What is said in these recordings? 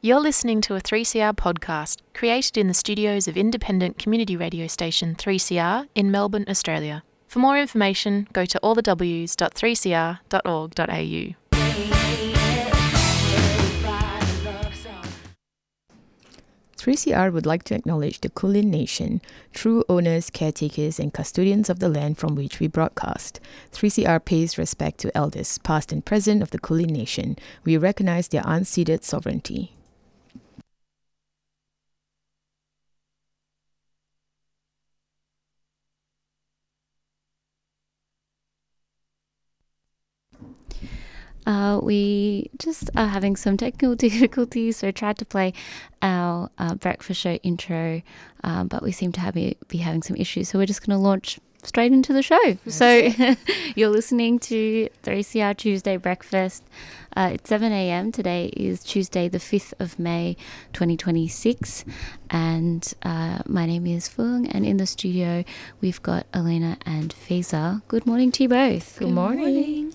You're listening to a 3CR podcast created in the studios of independent community radio station 3CR in Melbourne, Australia. For more information, go to allthews.3cr.org.au. 3CR would like to acknowledge the Kulin Nation, true owners, caretakers and custodians of the land from which we broadcast. 3CR pays respect to elders, past and present of the Kulin Nation. We recognize their unceded sovereignty. We just are having some technical difficulties, so I tried to play our breakfast show intro, but we seem to be having some issues, so we're just going to launch straight into the show. So you're listening to 3CR Tuesday Breakfast. It's 7 a.m. Today is Tuesday, the 5th of May, 2026, and my name is Fung, and in the studio we've got Elena and Fiza. Good morning to you both. Good morning.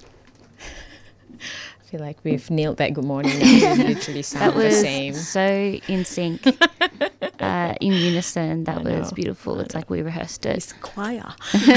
I feel like we've nailed that good morning. We literally sound the same. That was so in sync, in unison. That was beautiful. It's like we rehearsed it. It's choir.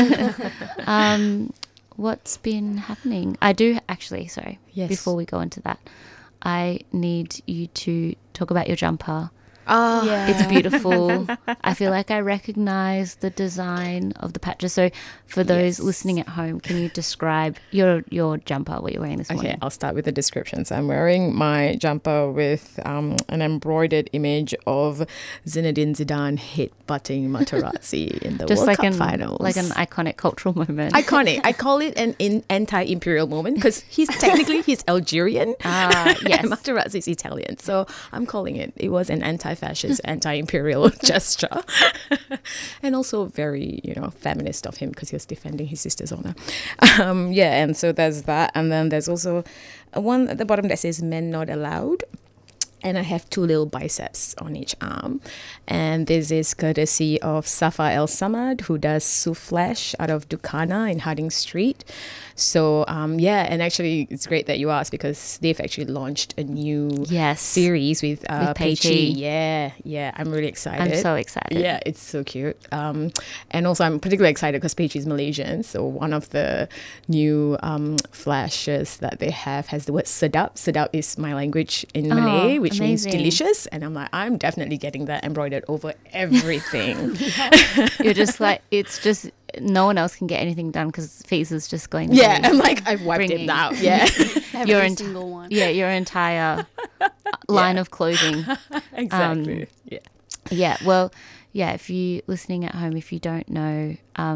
What's been happening? I do actually, sorry, before we go into that, I need you to talk about your jumper. Oh, yeah. It's beautiful. I feel like I recognize the design of the patches. So for those listening at home, can you describe your jumper, what you're wearing this morning? Okay, I'll start with the description. So I'm wearing my jumper with an embroidered image of Zinedine Zidane headbutting Materazzi in the World Cup finals. Like an iconic cultural moment. Iconic. I call it an anti-imperial moment because he's Algerian. Yes. And Materazzi is Italian. So I'm calling it was an anti-fascist, anti-imperial gesture. And also very, feminist of him because he was defending his sister's honor. And so there's that. And then there's also one at the bottom that says men not allowed. And I have two little biceps on each arm. And this is courtesy of Safa El Samad, who does Souflash out of Dukana in Harding Street. So, and actually it's great that you asked because they've actually launched a new series with Peachy. Yeah, I'm really excited. I'm so excited. Yeah, it's so cute. And also I'm particularly excited because Peachy is Malaysian. So one of the new flashes that they have has the word sedap. Sedap is my language in Malay, which means delicious. And I'm like, I'm definitely getting that embroidered over everything. You're just like, it's just, no one else can get anything done because Fiza's just going. Yeah, I'm like, I've wiped it out. Yeah. Every single one. Yeah, your entire line of clothing. Exactly. Yeah, well, if you're listening at home, if you don't know,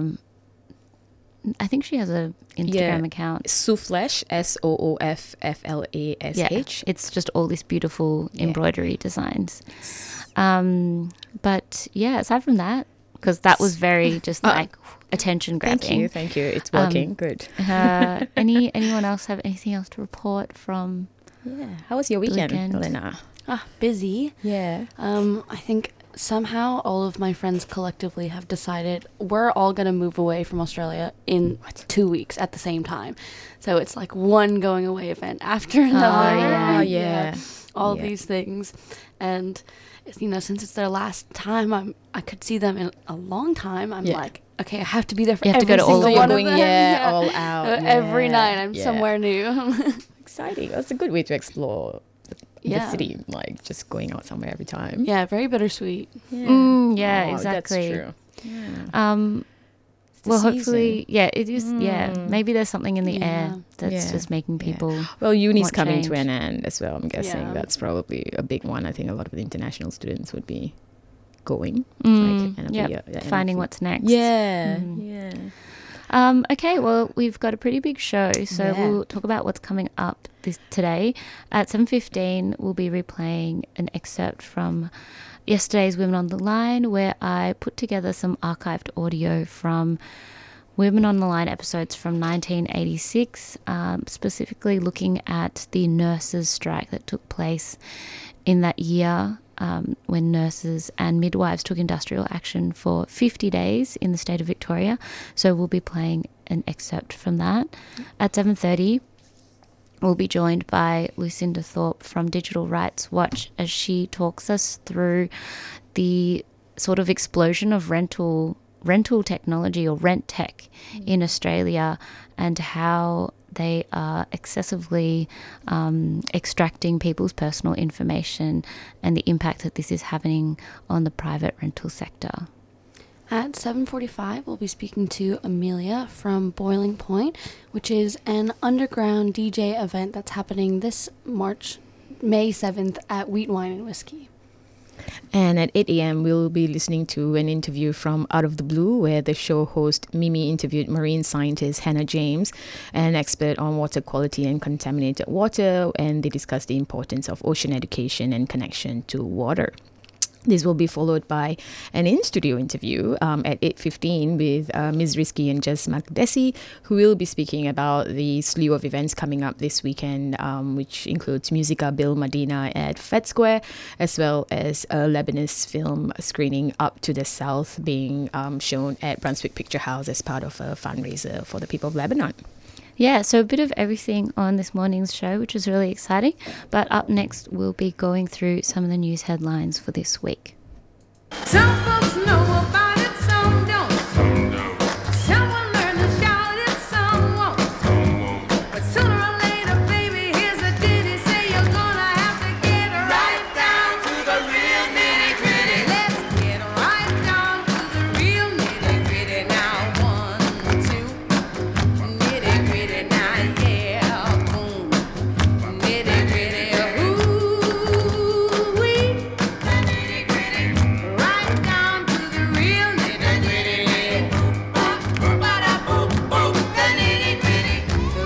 I think she has an Instagram account. Souflash, Soofflash. Yeah, it's just all this beautiful embroidery designs. But aside from that, because that was very just like attention grabbing. Thank you. It's working. Good. Anyone else have anything else to report from? Yeah. How was your weekend, Elena? Busy. Yeah. I think somehow all of my friends collectively have decided we're all going to move away from Australia in 2 weeks at the same time. So it's like one going away event after another. All these things. And since it's their last time, I could see them in a long time. I'm like, okay, I have to be there for every single one of them. All out. Every night I'm somewhere new. Exciting. That's a good way to explore the city, like just going out somewhere every time. Yeah, very bittersweet. Exactly. That's true. Well, hopefully, it is. Maybe there's something in the air that's just making people. Well, uni's coming to an end as well. I'm guessing that's probably a big one. I think a lot of the international students would be going. Finding what's next. Okay, well, we've got a pretty big show, so we'll talk about what's coming up today. At 7:15, we'll be replaying an excerpt from yesterday's Women on the Line, where I put together some archived audio from Women on the Line episodes from 1986, specifically looking at the nurses' strike that took place in that year, when nurses and midwives took industrial action for 50 days in the state of Victoria. So we'll be playing an excerpt from that. At 7:30, We'll be joined by Lucinda Thorpe from Digital Rights Watch as she talks us through the sort of explosion of rental technology or rent tech in Australia and how they are excessively extracting people's personal information and the impact that this is having on the private rental sector. At 7:45, we'll be speaking to Amelia from Boiling Point, which is an underground DJ event that's happening this May 7th at Wheat, Wine and Whiskey. And at 8 a.m., we'll be listening to an interview from Out of the Blue, where the show host Mimi interviewed marine scientist Hannah James, an expert on water quality and contaminated water, and they discussed the importance of ocean education and connection to water. This will be followed by an in-studio interview at 8:15 with Ms. Risky and Jess Makdesi, who will be speaking about the slew of events coming up this weekend, which includes Musica Bil Madina at Fed Square, as well as a Lebanese film screening Up to the South being shown at Brunswick Picture House as part of a fundraiser for the people of Lebanon. Yeah, so a bit of everything on this morning's show, which is really exciting. But up next, we'll be going through some of the news headlines for this week. Some folks know about it, some don't. Some will learn to shout it, some won't. But sooner or later, baby, here's a ditty. Say you're gonna have to get right down to the real nitty-gritty. Let's get right down to the real nitty-gritty now. 1, 2, nitty-gritty now, yeah, boom. Nitty-gritty, ooh-wee. Nitty-gritty, right down to the real nitty-gritty. Ba-da-boop, boop, the nitty-gritty.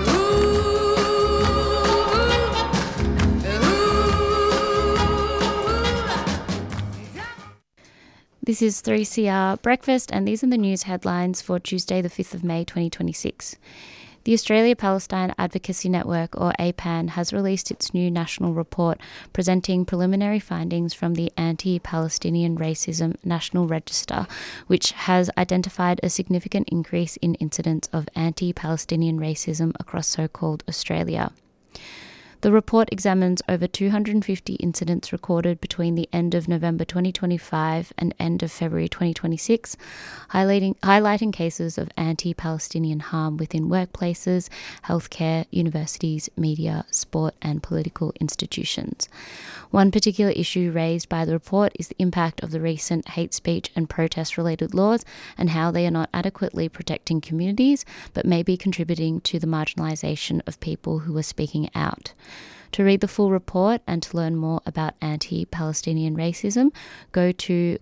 This is 3CR Breakfast, and these are the news headlines for Tuesday, the 5th of May, 2026. The Australia-Palestine Advocacy Network, or APAN, has released its new national report presenting preliminary findings from the Anti-Palestinian Racism National Register, which has identified a significant increase in incidents of anti-Palestinian racism across so-called Australia. The report examines over 250 incidents recorded between the end of November 2025 and end of February 2026, highlighting cases of anti-Palestinian harm within workplaces, healthcare, universities, media, sport and political institutions. One particular issue raised by the report is the impact of the recent hate speech and protest-related laws and how they are not adequately protecting communities but may be contributing to the marginalisation of people who are speaking out. To read the full report and to learn more about anti-Palestinian racism, go to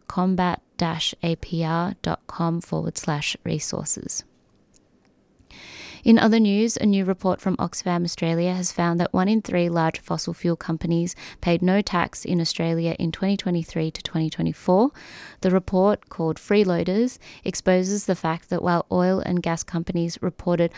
combat-apr.com/resources. In other news, a new report from Oxfam Australia has found that 1 in 3 large fossil fuel companies paid no tax in Australia in 2023 to 2024. The report, called Freeloaders, exposes the fact that while oil and gas companies reported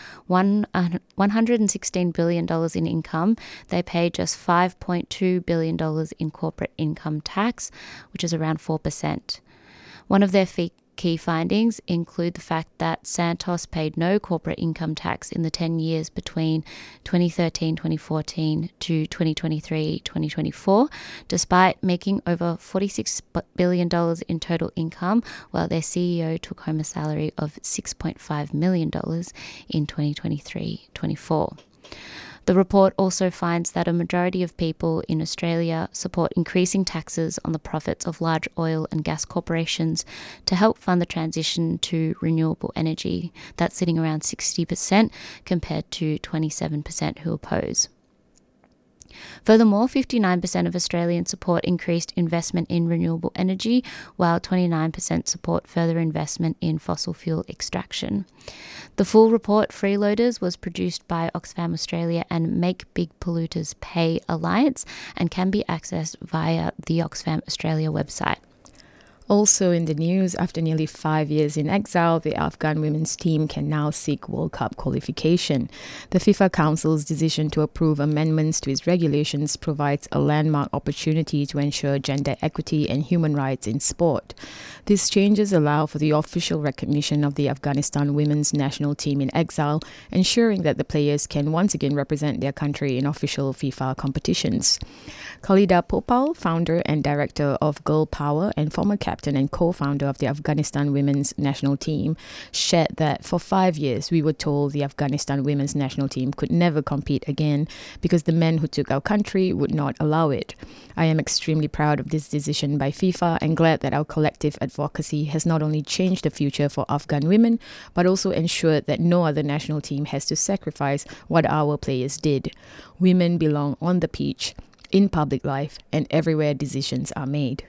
$116 billion in income, they paid just $5.2 billion in corporate income tax, which is around 4%. One of their key findings include the fact that Santos paid no corporate income tax in the 10 years between 2013-2014 to 2023-2024, despite making over $46 billion in total income, while their CEO took home a salary of $6.5 million in 2023-24. The report also finds that a majority of people in Australia support increasing taxes on the profits of large oil and gas corporations to help fund the transition to renewable energy. That's sitting around 60% compared to 27% who oppose. Furthermore, 59% of Australians support increased investment in renewable energy, while 29% support further investment in fossil fuel extraction. The full report, Freeloaders, was produced by Oxfam Australia and Make Big Polluters Pay Alliance and can be accessed via the Oxfam Australia website. Also in the news, after nearly 5 years in exile, the Afghan women's team can now seek World Cup qualification. The FIFA Council's decision to approve amendments to its regulations provides a landmark opportunity to ensure gender equity and human rights in sport. These changes allow for the official recognition of the Afghanistan women's national team in exile, ensuring that the players can once again represent their country in official FIFA competitions. Khalida Popal, founder and director of Girl Power and former captain and co-founder of the Afghanistan women's national team, shared that for 5 years we were told the Afghanistan women's national team could never compete again because the men who took our country would not allow it. I am extremely proud of this decision by FIFA and glad that our collective advocacy has not only changed the future for Afghan women, but also ensured that no other national team has to sacrifice what our players did. Women belong on the pitch, in public life, and everywhere decisions are made.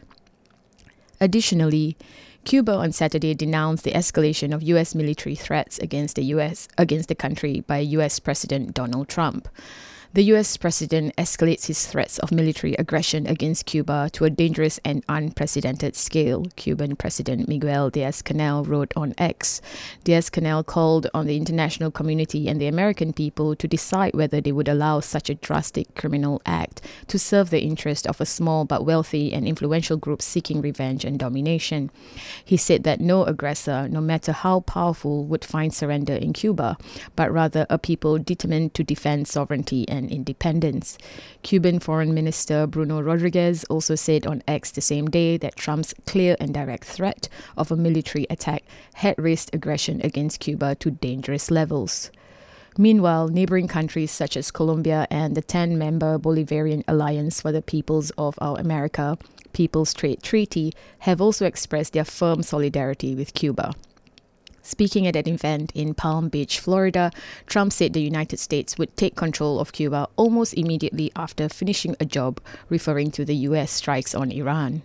Additionally, Cuba on Saturday denounced the escalation of U.S. military threats against the country by U.S. President Donald Trump. The U.S. president escalates his threats of military aggression against Cuba to a dangerous and unprecedented scale, Cuban President Miguel Diaz-Canel wrote on X. Diaz-Canel called on the international community and the American people to decide whether they would allow such a drastic criminal act to serve the interest of a small but wealthy and influential group seeking revenge and domination. He said that no aggressor, no matter how powerful, would find surrender in Cuba, but rather a people determined to defend sovereignty and independence. Cuban Foreign Minister Bruno Rodriguez also said on X the same day that Trump's clear and direct threat of a military attack had raised aggression against Cuba to dangerous levels. Meanwhile, neighboring countries such as Colombia and the 10-member Bolivarian Alliance for the Peoples of Our America, People's Trade Treaty, have also expressed their firm solidarity with Cuba. Speaking at an event in Palm Beach, Florida, Trump said the United States would take control of Cuba almost immediately after finishing a job, referring to the U.S. strikes on Iran.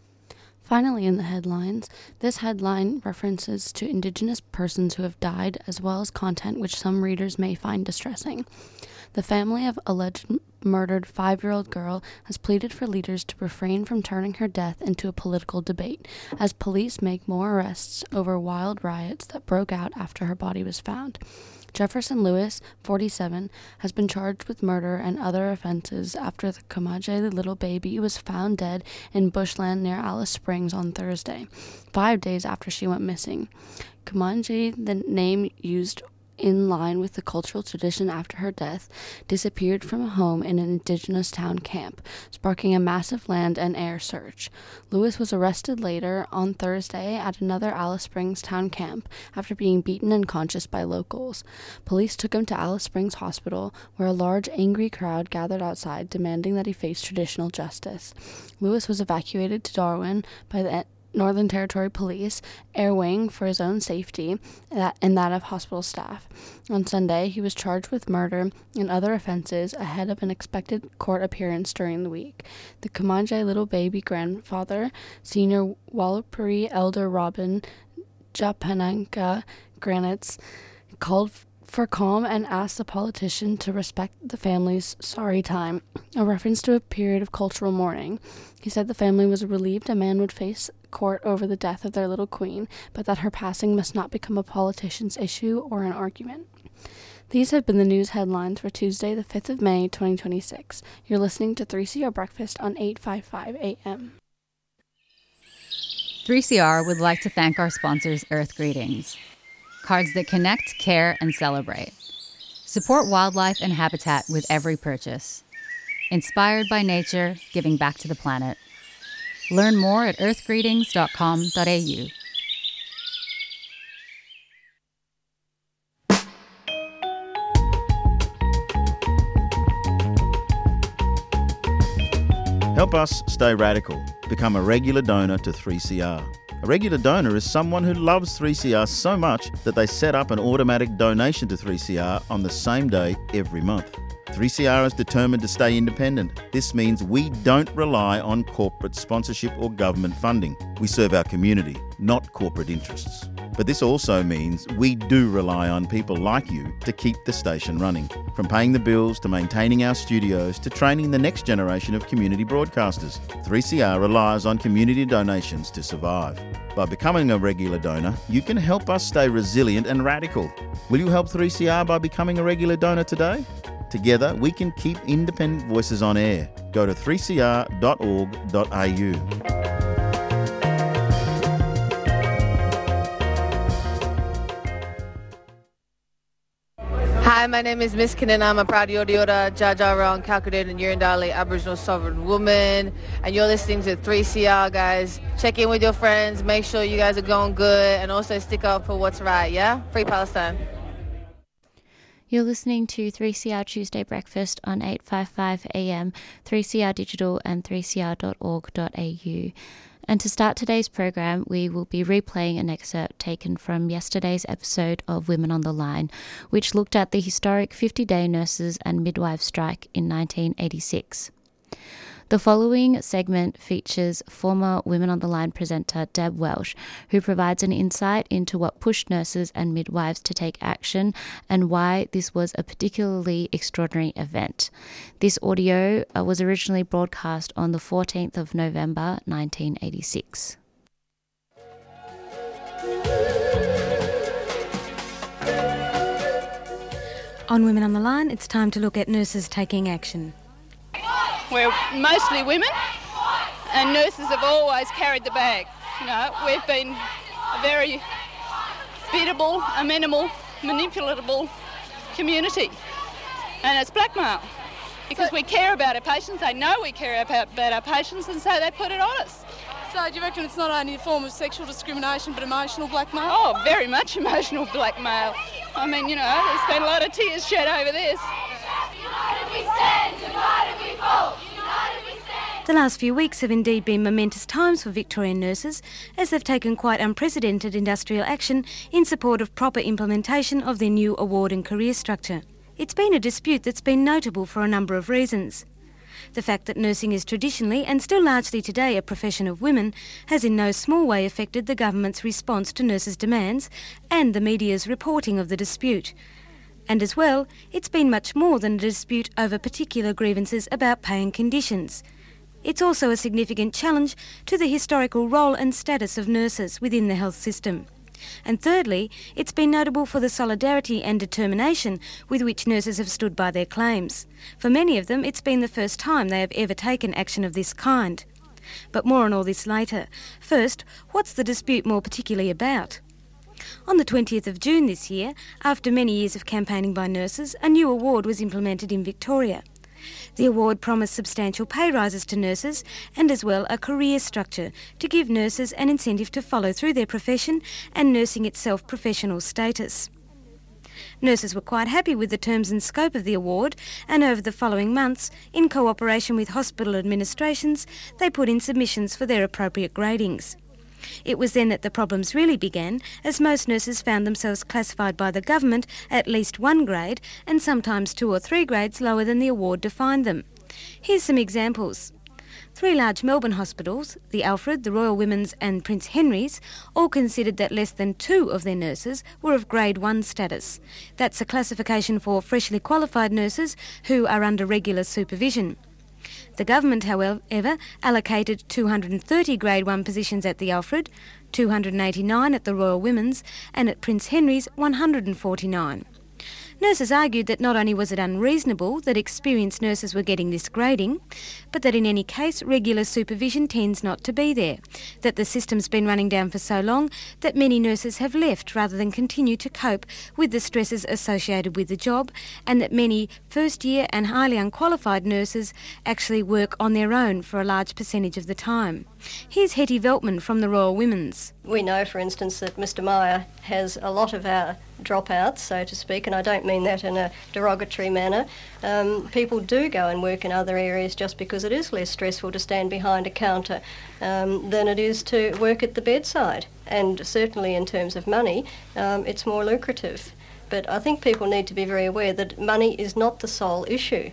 Finally, in the headlines, this headline references to Indigenous persons who have died, as well as content which some readers may find distressing. The family of alleged murdered 5-year-old girl has pleaded for leaders to refrain from turning her death into a political debate, as police make more arrests over wild riots that broke out after her body was found. Jefferson Lewis, 47, has been charged with murder and other offenses after the Comanche little baby was found dead in bushland near Alice Springs on Thursday, 5 days after she went missing. Comanche, the name used in line with the cultural tradition after her death, disappeared from a home in an indigenous town camp, sparking a massive land and air search. Lewis was arrested later on Thursday at another Alice Springs town camp after being beaten unconscious by locals. Police took him to Alice Springs Hospital, where a large, angry crowd gathered outside demanding that he face traditional justice. Lewis was evacuated to Darwin by the Northern Territory Police Air Wing for his own safety and that of hospital staff. On Sunday, he was charged with murder and other offenses ahead of an expected court appearance during the week. The Comanche little baby grandfather, Senior Walapuri Elder Robin Japananka Granitz, called for calm and asked the politician to respect the family's sorry time, a reference to a period of cultural mourning. He said the family was relieved a man would face court over the death of their little queen, but that her passing must not become a politician's issue or an argument. These have been the news headlines for Tuesday, the 5th of May, 2026. You're listening to 3CR Breakfast on 855 AM. 3CR would like to thank our sponsors, Earth Greetings. Cards that connect, care, and celebrate. Support wildlife and habitat with every purchase. Inspired by nature, giving back to the planet. Learn more at earthgreetings.com.au. Help us stay radical. Become a regular donor to 3CR. A regular donor is someone who loves 3CR so much that they set up an automatic donation to 3CR on the same day every month. 3CR is determined to stay independent. This means we don't rely on corporate sponsorship or government funding. We serve our community, not corporate interests. But this also means we do rely on people like you to keep the station running. From paying the bills to maintaining our studios to training the next generation of community broadcasters, 3CR relies on community donations to survive. By becoming a regular donor, you can help us stay resilient and radical. Will you help 3CR by becoming a regular donor today? Together, we can keep independent voices on air. Go to 3cr.org.au. Hi, my name is Miss Kinnan. I'm a proud Yorta Jaja Calculated and Yurundali Aboriginal Sovereign Woman. And you're listening to 3CR, guys. Check in with your friends. Make sure you guys are going good. And also stick up for what's right, yeah? Free Palestine. You're listening to 3CR Tuesday Breakfast on 855 AM, 3CR Digital and 3cr.org.au. And to start today's program, we will be replaying an excerpt taken from yesterday's episode of Women on the Line, which looked at the historic 50-day nurses and midwives strike in 1986. The following segment features former Women on the Line presenter Deb Welsh, who provides an insight into what pushed nurses and midwives to take action and why this was a particularly extraordinary event. This audio was originally broadcast on the 14th of November 1986. On Women on the Line, it's time to look at nurses taking action. We're mostly women, and nurses have always carried the bag. You know, we've been a very biddable, amenable, manipulatable community, and it's blackmail because we care about our patients. They know we care about our patients, and so they put it on us. So do you reckon it's not only a form of sexual discrimination but emotional blackmail? Oh, very much emotional blackmail. I mean, you know, there's been a lot of tears shed over this. The last few weeks have indeed been momentous times for Victorian nurses, as they've taken quite unprecedented industrial action in support of proper implementation of their new award and career structure. It's been a dispute that's been notable for a number of reasons. The fact that nursing is traditionally, and still largely today, a profession of women, has in no small way affected the government's response to nurses' demands and the media's reporting of the dispute. And as well, it's been much more than a dispute over particular grievances about pay and conditions. It's also a significant challenge to the historical role and status of nurses within the health system. And thirdly, it's been notable for the solidarity and determination with which nurses have stood by their claims. For many of them, it's been the first time they have ever taken action of this kind. But more on all this later. First, what's the dispute more particularly about? On the 20th of June this year, after many years of campaigning by nurses, a new award was implemented in Victoria. The award promised substantial pay rises to nurses and as well a career structure to give nurses an incentive to follow through their profession and nursing itself professional status. Nurses were quite happy with the terms and scope of the award, and over the following months, in cooperation with hospital administrations, they put in submissions for their appropriate gradings. It was then that the problems really began, as most nurses found themselves classified by the government at least one grade and sometimes 2 or 3 grades lower than the award defined them. Here's some examples. 3 large Melbourne hospitals, the Alfred, the Royal Women's and Prince Henry's, all considered that less than 2 of their nurses were of Grade 1 status. That's a classification for freshly qualified nurses who are under regular supervision. The government, however, allocated 230 Grade 1 positions at the Alfred, 289 at the Royal Women's, and at Prince Henry's 149. Nurses argued that not only was it unreasonable that experienced nurses were getting this grading, but that in any case regular supervision tends not to be there, that the system's been running down for so long that many nurses have left rather than continue to cope with the stresses associated with the job, and that many first-year and highly unqualified nurses actually work on their own for a large percentage of the time. Here's Hetty Veltman from the Royal Women's. We know, for instance, that Mr Meyer has a lot of our dropouts, so to speak, and I don't mean that in a derogatory manner. People do go and work in other areas just because it is less stressful to stand behind a counter than it is to work at the bedside. And certainly in terms of money, it's more lucrative. But I think people need to be very aware that money is not the sole issue.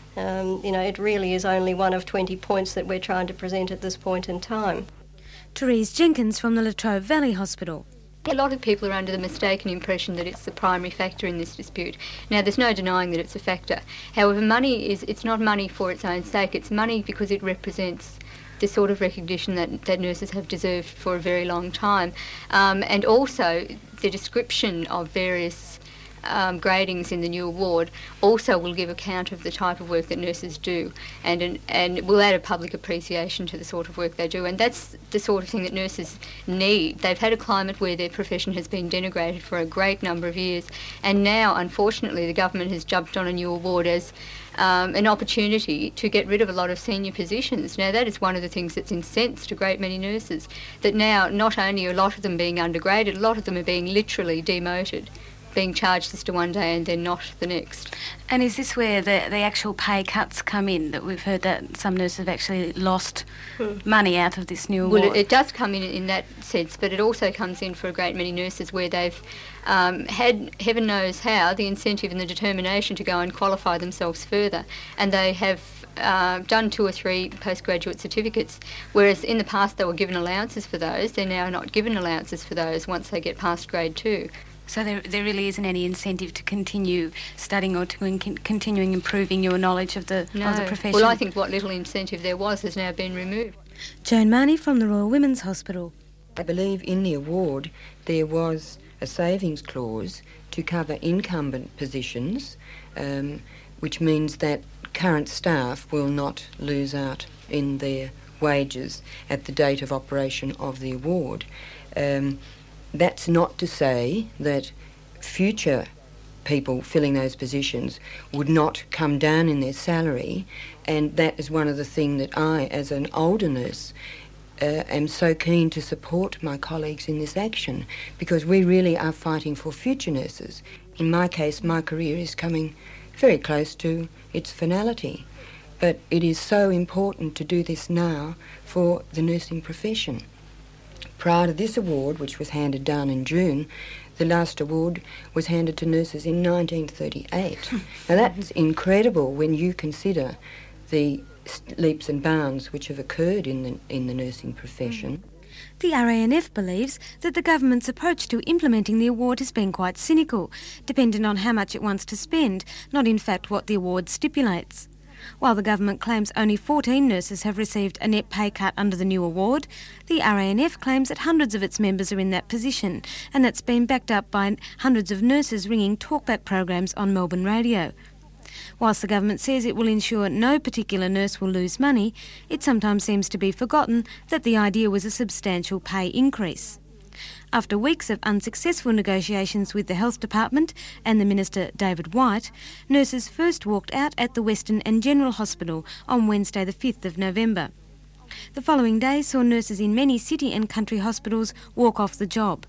It really is only one of 20 points that we're trying to present at this point in time. Therese Jenkins from the La Trobe Valley Hospital. A lot of people are under the mistaken impression that it's the primary factor in this dispute. Now, there's no denying that it's a factor. However, it's not money for its own sake. It's money because it represents the sort of recognition that nurses have deserved for a very long time. And also, the description of various gradings in the new award also will give account of the type of work that nurses do, and will add a public appreciation to the sort of work they do. And that's the sort of thing that nurses need. They've had a climate where their profession has been denigrated for a great number of years, and now, unfortunately, the government has jumped on a new award as an opportunity to get rid of a lot of senior positions. Now, that is one of the things that's incensed a great many nurses, that now not only are a lot of them being undergraded, a lot of them are being literally demoted, being charged Sister one day and then not the next. And is this where the actual pay cuts come in, that we've heard that some nurses have actually lost money out of this new award? Well, it does come in that sense, but it also comes in for a great many nurses where they've had, heaven knows how, the incentive and the determination to go and qualify themselves further, and they have done 2 or 3 postgraduate certificates, whereas in the past they were given allowances for those. They're now not given allowances for those once they get past grade 2. So there really isn't any incentive to continue studying or to continuing improving your knowledge of the profession? Well, I think what little incentive there was has now been removed. Joan Marnie from the Royal Women's Hospital. I believe in the award there was a savings clause to cover incumbent positions, which means that current staff will not lose out in their wages at the date of operation of the award. That's not to say that future people filling those positions would not come down in their salary, and that is one of the things that I, as an older nurse, am so keen to support my colleagues in this action, because we really are fighting for future nurses. In my case, my career is coming very close to its finality, but it is so important to do this now for the nursing profession. Prior to this award, which was handed down in June, the last award was handed to nurses in 1938. Now that's incredible when you consider the leaps and bounds which have occurred in the nursing profession. The RANF believes that the government's approach to implementing the award has been quite cynical, dependent on how much it wants to spend, not in fact what the award stipulates. While the government claims only 14 nurses have received a net pay cut under the new award, the RANF claims that hundreds of its members are in that position, and that's been backed up by hundreds of nurses ringing talkback programs on Melbourne radio. Whilst the government says it will ensure no particular nurse will lose money, it sometimes seems to be forgotten that the idea was a substantial pay increase. After weeks of unsuccessful negotiations with the Health Department and the Minister David White, nurses first walked out at the Western and General Hospital on Wednesday the 5th of November. The following day saw nurses in many city and country hospitals walk off the job.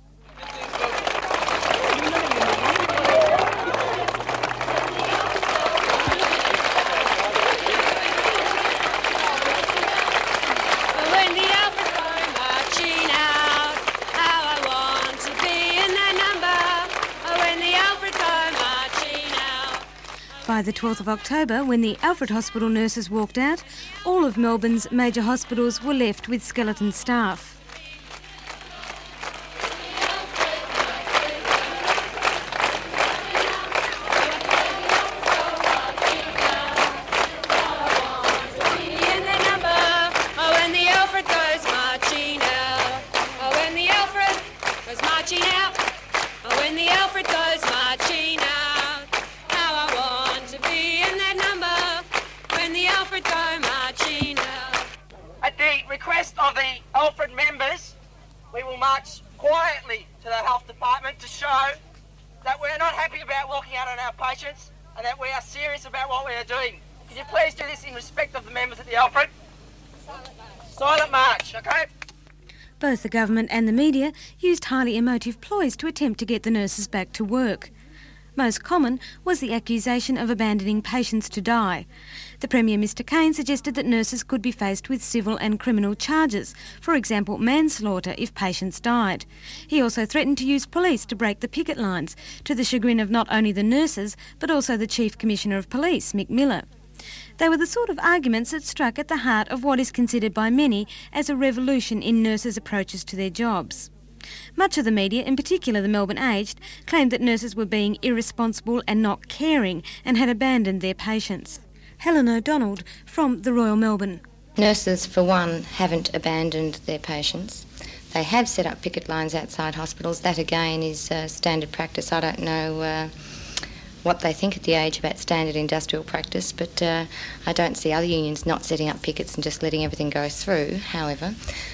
By the 12th of October, when the Alfred Hospital nurses walked out, all of Melbourne's major hospitals were left with skeleton staff. Of the Alfred members, we will march quietly to the Health Department to show that we're not happy about walking out on our patients and that we are serious about what we are doing. Can you please do this in respect of the members at the Alfred? Silent march, okay? Both the government and the media used highly emotive ploys to attempt to get the nurses back to work. Most common was the accusation of abandoning patients to die. The Premier, Mr Cain, suggested that nurses could be faced with civil and criminal charges, for example manslaughter if patients died. He also threatened to use police to break the picket lines, to the chagrin of not only the nurses but also the Chief Commissioner of Police, Mick Miller. They were the sort of arguments that struck at the heart of what is considered by many as a revolution in nurses' approaches to their jobs. Much of the media, in particular the Melbourne Aged, claimed that nurses were being irresponsible and not caring and had abandoned their patients. Helen O'Donnell from the Royal Melbourne. Nurses, for one, haven't abandoned their patients. They have set up picket lines outside hospitals. That, again, is standard practice. I don't know what they think at the Age about standard industrial practice, but I don't see other unions not setting up pickets and just letting everything go through. However,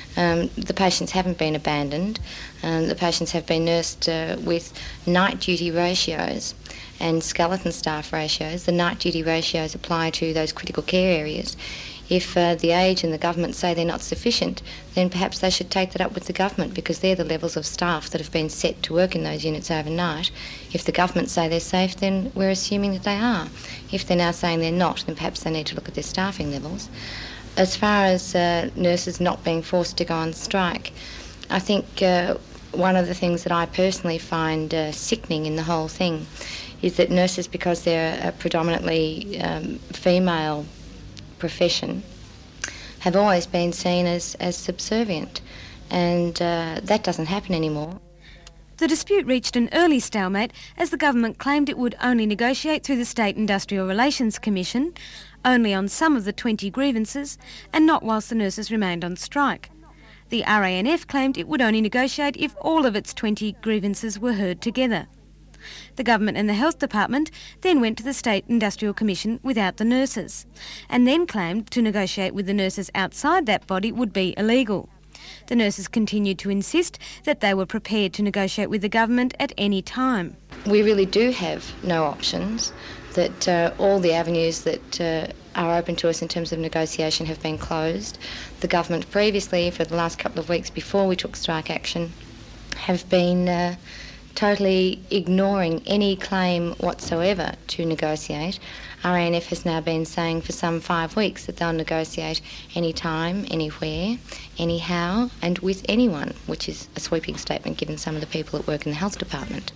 the patients haven't been abandoned. The patients have been nursed with night duty ratios and skeleton staff ratios. The night duty ratios apply to those critical care areas. If the Age and the government say they're not sufficient, then perhaps they should take that up with the government, because they're the levels of staff that have been set to work in those units overnight. If the government say they're safe, then we're assuming that they are. If they're now saying they're not, then perhaps they need to look at their staffing levels. As far as nurses not being forced to go on strike, I think one of the things that I personally find sickening in the whole thing is that nurses, because they're a predominantly female profession, have always been seen as subservient, and that doesn't happen anymore. The dispute reached an early stalemate as the government claimed it would only negotiate through the State Industrial Relations Commission, only on some of the 20 grievances, and not whilst the nurses remained on strike. The RANF claimed it would only negotiate if all of its 20 grievances were heard together. The government and the Health Department then went to the State Industrial Commission without the nurses, and then claimed to negotiate with the nurses outside that body would be illegal. The nurses continued to insist that they were prepared to negotiate with the government at any time. We really do have no options, that all the avenues that are open to us in terms of negotiation have been closed. The government previously, for the last couple of weeks before we took strike action, have been totally ignoring any claim whatsoever to negotiate. RANF has now been saying for some 5 weeks that they'll negotiate anytime, anywhere, anyhow, and with anyone, which is a sweeping statement given some of the people that work in the Health Department.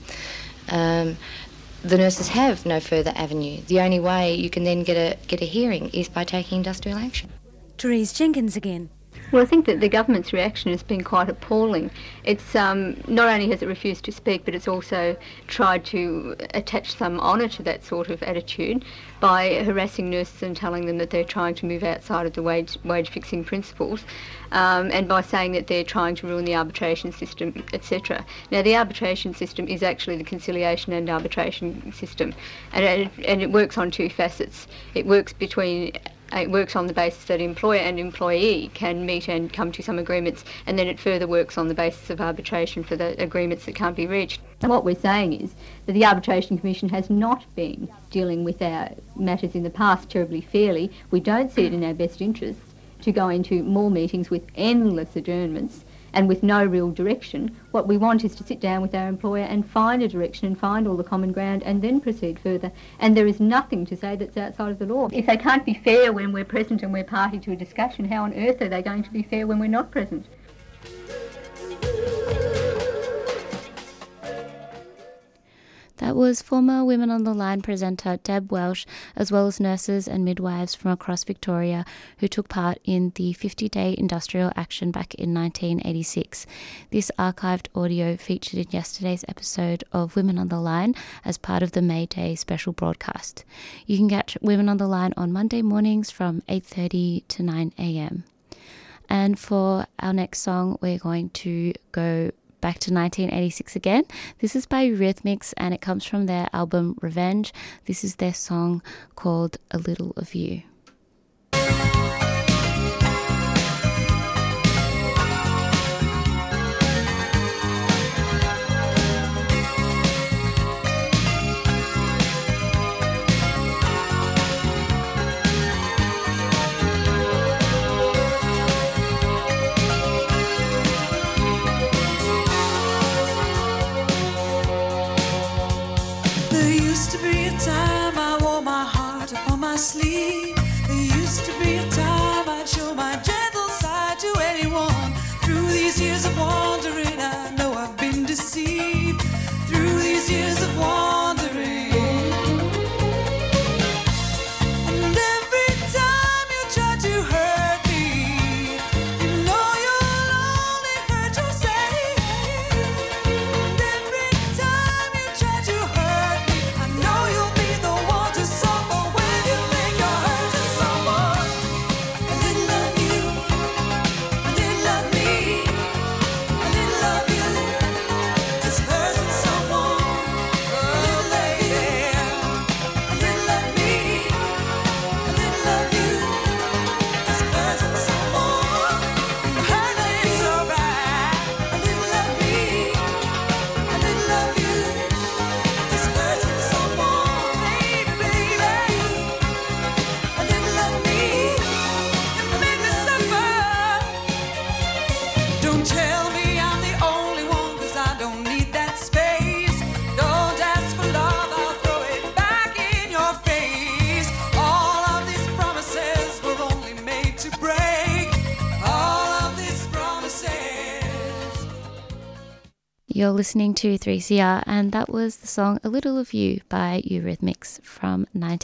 The nurses have no further avenue. The only way you can then get a hearing is by taking industrial action. Therese Jenkins again. Well, I think that the government's reaction has been quite appalling. It's not only has it refused to speak, but it's also tried to attach some honour to that sort of attitude by harassing nurses and telling them that they're trying to move outside of the wage fixing principles, and by saying that they're trying to ruin the arbitration system, etc. Now, the arbitration system is actually the conciliation and arbitration system, and it works on two facets. It works on the basis that employer and employee can meet and come to some agreements, and then it further works on the basis of arbitration for the agreements that can't be reached. And what we're saying is that the Arbitration Commission has not been dealing with our matters in the past terribly fairly. We don't see it in our best interests to go into more meetings with endless adjournments and with no real direction. What we want is to sit down with our employer and find a direction and find all the common ground and then proceed further. And there is nothing to say that's outside of the law. If they can't be fair when we're present and we're party to a discussion, how on earth are they going to be fair when we're not present? That was former Women on the Line presenter Deb Welsh, as well as nurses and midwives from across Victoria who took part in the 50-day industrial action back in 1986. This archived audio featured in yesterday's episode of Women on the Line as part of the May Day special broadcast. You can catch Women on the Line on Monday mornings from 8:30 to 9 a.m. And for our next song, we're going to go back to 1986 again. This is by Eurythmics and it comes from their album Revenge. This is their song called A Little of You. Sleeve. There used to be a time Tell me I'm the only one, 'cause I don't need that space. Don't ask for love, I'll throw it back in your face. All of these promises were only made to break. All of these promises. You're listening to 3CR, and that was the song A Little of You by Eurythmics from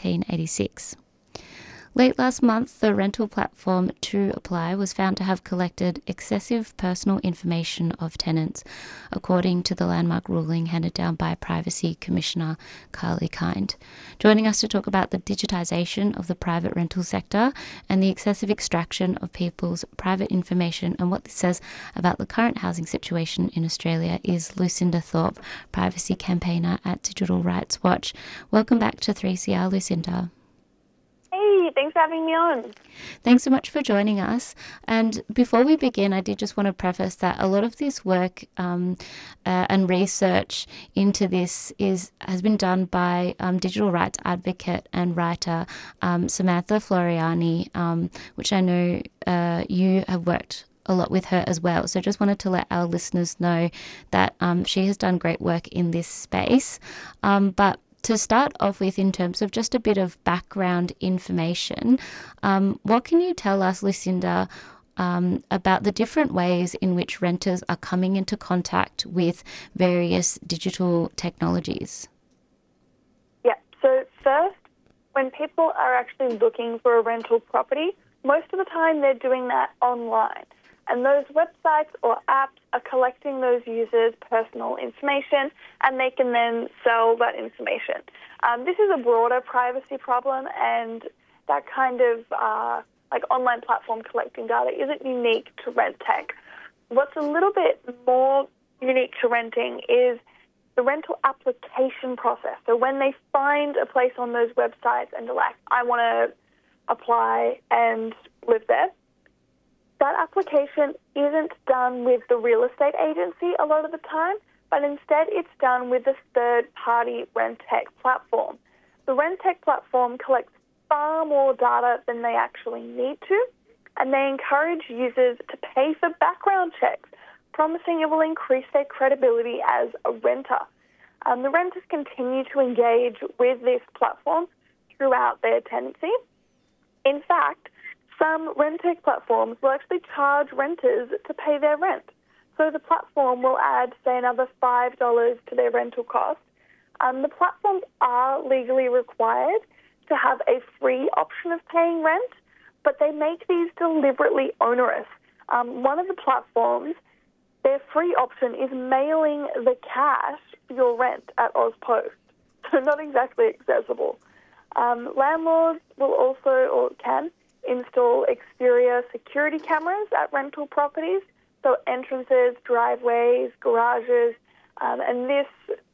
1986. Late last month, the rental platform 2Apply was found to have collected excessive personal information of tenants, according to the landmark ruling handed down by Privacy Commissioner Kylie Kind. Joining us to talk about the digitisation of the private rental sector and the excessive extraction of people's private information and what this says about the current housing situation in Australia is Lucinda Thorpe, privacy campaigner at Digital Rights Watch. Welcome back to 3CR, Lucinda. Hey, thanks for having me on. Thanks so much for joining us. And before we begin, I did just want to preface that a lot of this work and research into this has been done by digital rights advocate and writer Samantha Floriani, which I know you have worked a lot with her as well. So just wanted to let our listeners know that she has done great work in this space. But to start off with, in terms of just a bit of background information, what can you tell us, Lucinda, about the different ways in which renters are coming into contact with various digital technologies? Yeah, so first, when people are actually looking for a rental property, most of the time they're doing that online. And those websites or apps are collecting those users' personal information, and they can then sell that information. This is a broader privacy problem, and that kind of like online platform collecting data isn't unique to rent tech. What's a little bit more unique to renting is the rental application process. So when they find a place on those websites and they're like, I want to apply and live there, that application isn't done with the real estate agency a lot of the time, but instead it's done with the third-party rent tech platform. The rent tech platform collects far more data than they actually need to, and they encourage users to pay for background checks, promising it will increase their credibility as a renter. The renters continue to engage with this platform throughout their tenancy. In fact, some rent tech platforms will actually charge renters to pay their rent. So the platform will add, say, another $5 to their rental cost. The platforms are legally required to have a free option of paying rent, but they make these deliberately onerous. One of the platforms, their free option is mailing the cash for your rent at AusPost, so not exactly accessible. Landlords will also, or can, install exterior security cameras at rental properties, so entrances, driveways, garages, and this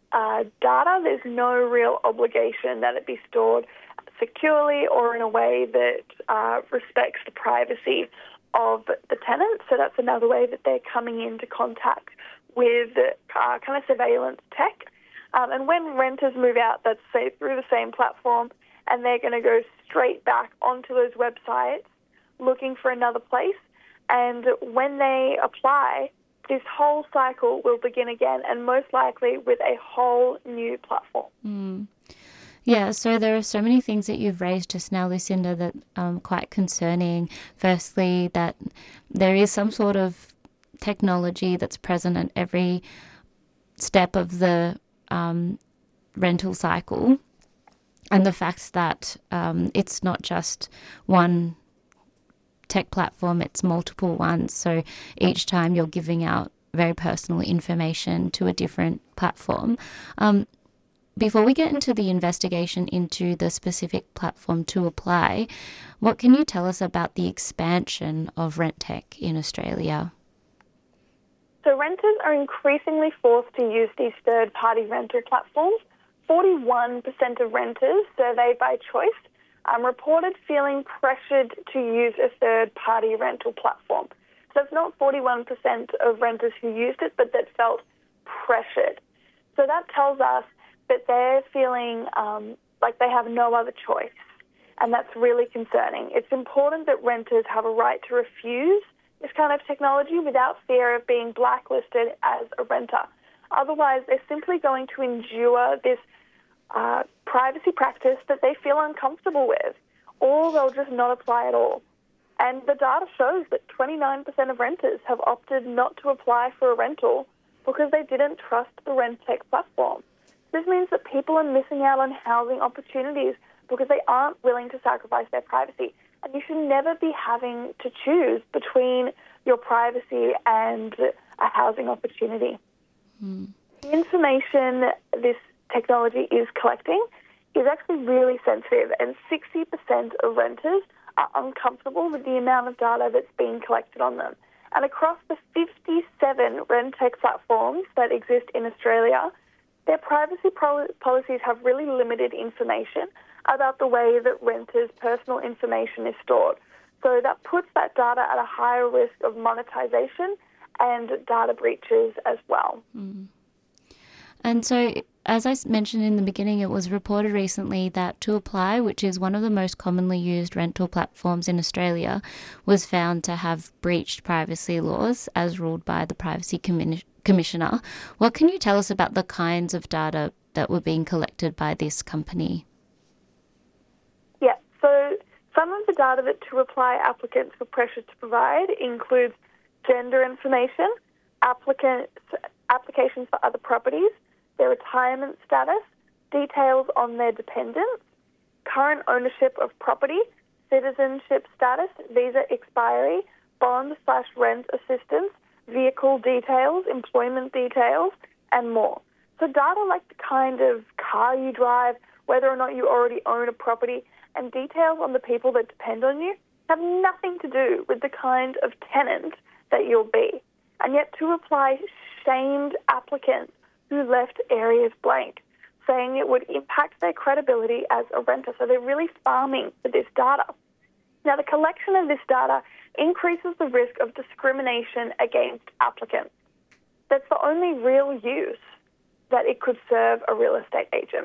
data, there's no real obligation that it be stored securely or in a way that respects the privacy of the tenant. So that's another way that they're coming into contact with kind of surveillance tech. And when renters move out, that's say through the same platform, and they're going to go straight back onto those websites looking for another place. And when they apply, this whole cycle will begin again, and most likely with a whole new platform. Yeah, so there are so many things that you've raised just now, Lucinda, that are quite concerning. Firstly, that there is some sort of technology that's present at every step of the rental cycle, and the fact that it's not just one tech platform, it's multiple ones. So each time you're giving out very personal information to a different platform. Before we get into the investigation into the specific platform 2Apply, what can you tell us about the expansion of rent tech in Australia? So renters are increasingly forced to use these third-party rental platforms. 41% of renters surveyed by Choice reported feeling pressured to use a third-party rental platform. So it's not 41% of renters who used it, but that felt pressured. So that tells us that they're feeling like they have no other choice, and that's really concerning. It's important that renters have a right to refuse this kind of technology without fear of being blacklisted as a renter. Otherwise, they're simply going to endure this privacy practice that they feel uncomfortable with, or they'll just not apply at all. And the data shows that 29% of renters have opted not to apply for a rental because they didn't trust the RentTech platform. This means that people are missing out on housing opportunities because they aren't willing to sacrifice their privacy. And you should never be having to choose between your privacy and a housing opportunity. The information this technology is collecting is actually really sensitive, and 60% of renters are uncomfortable with the amount of data that's being collected on them. And across the 57 RentTech platforms that exist in Australia, their privacy policies have really limited information about the way that renters' personal information is stored. So that puts that data at a higher risk of monetization and data breaches as well. And so, as I mentioned in the beginning, it was reported recently that 2Apply, which is one of the most commonly used rental platforms in Australia, was found to have breached privacy laws as ruled by the Privacy Commissioner. What can you tell us about the kinds of data that were being collected by this company? Yeah, so some of the data that 2Apply applicants were pressured to provide includes gender information, applications for other properties, their retirement status, details on their dependents, current ownership of property, citizenship status, visa expiry, bond/rent assistance, vehicle details, employment details, and more. So data like the kind of car you drive, whether or not you already own a property, and details on the people that depend on you have nothing to do with the kind of tenant that you'll be. And yet 2Apply shamed applicants who left areas blank, saying it would impact their credibility as a renter. So they're really farming for this data. Now, the collection of this data increases the risk of discrimination against applicants. That's the only real use that it could serve a real estate agent.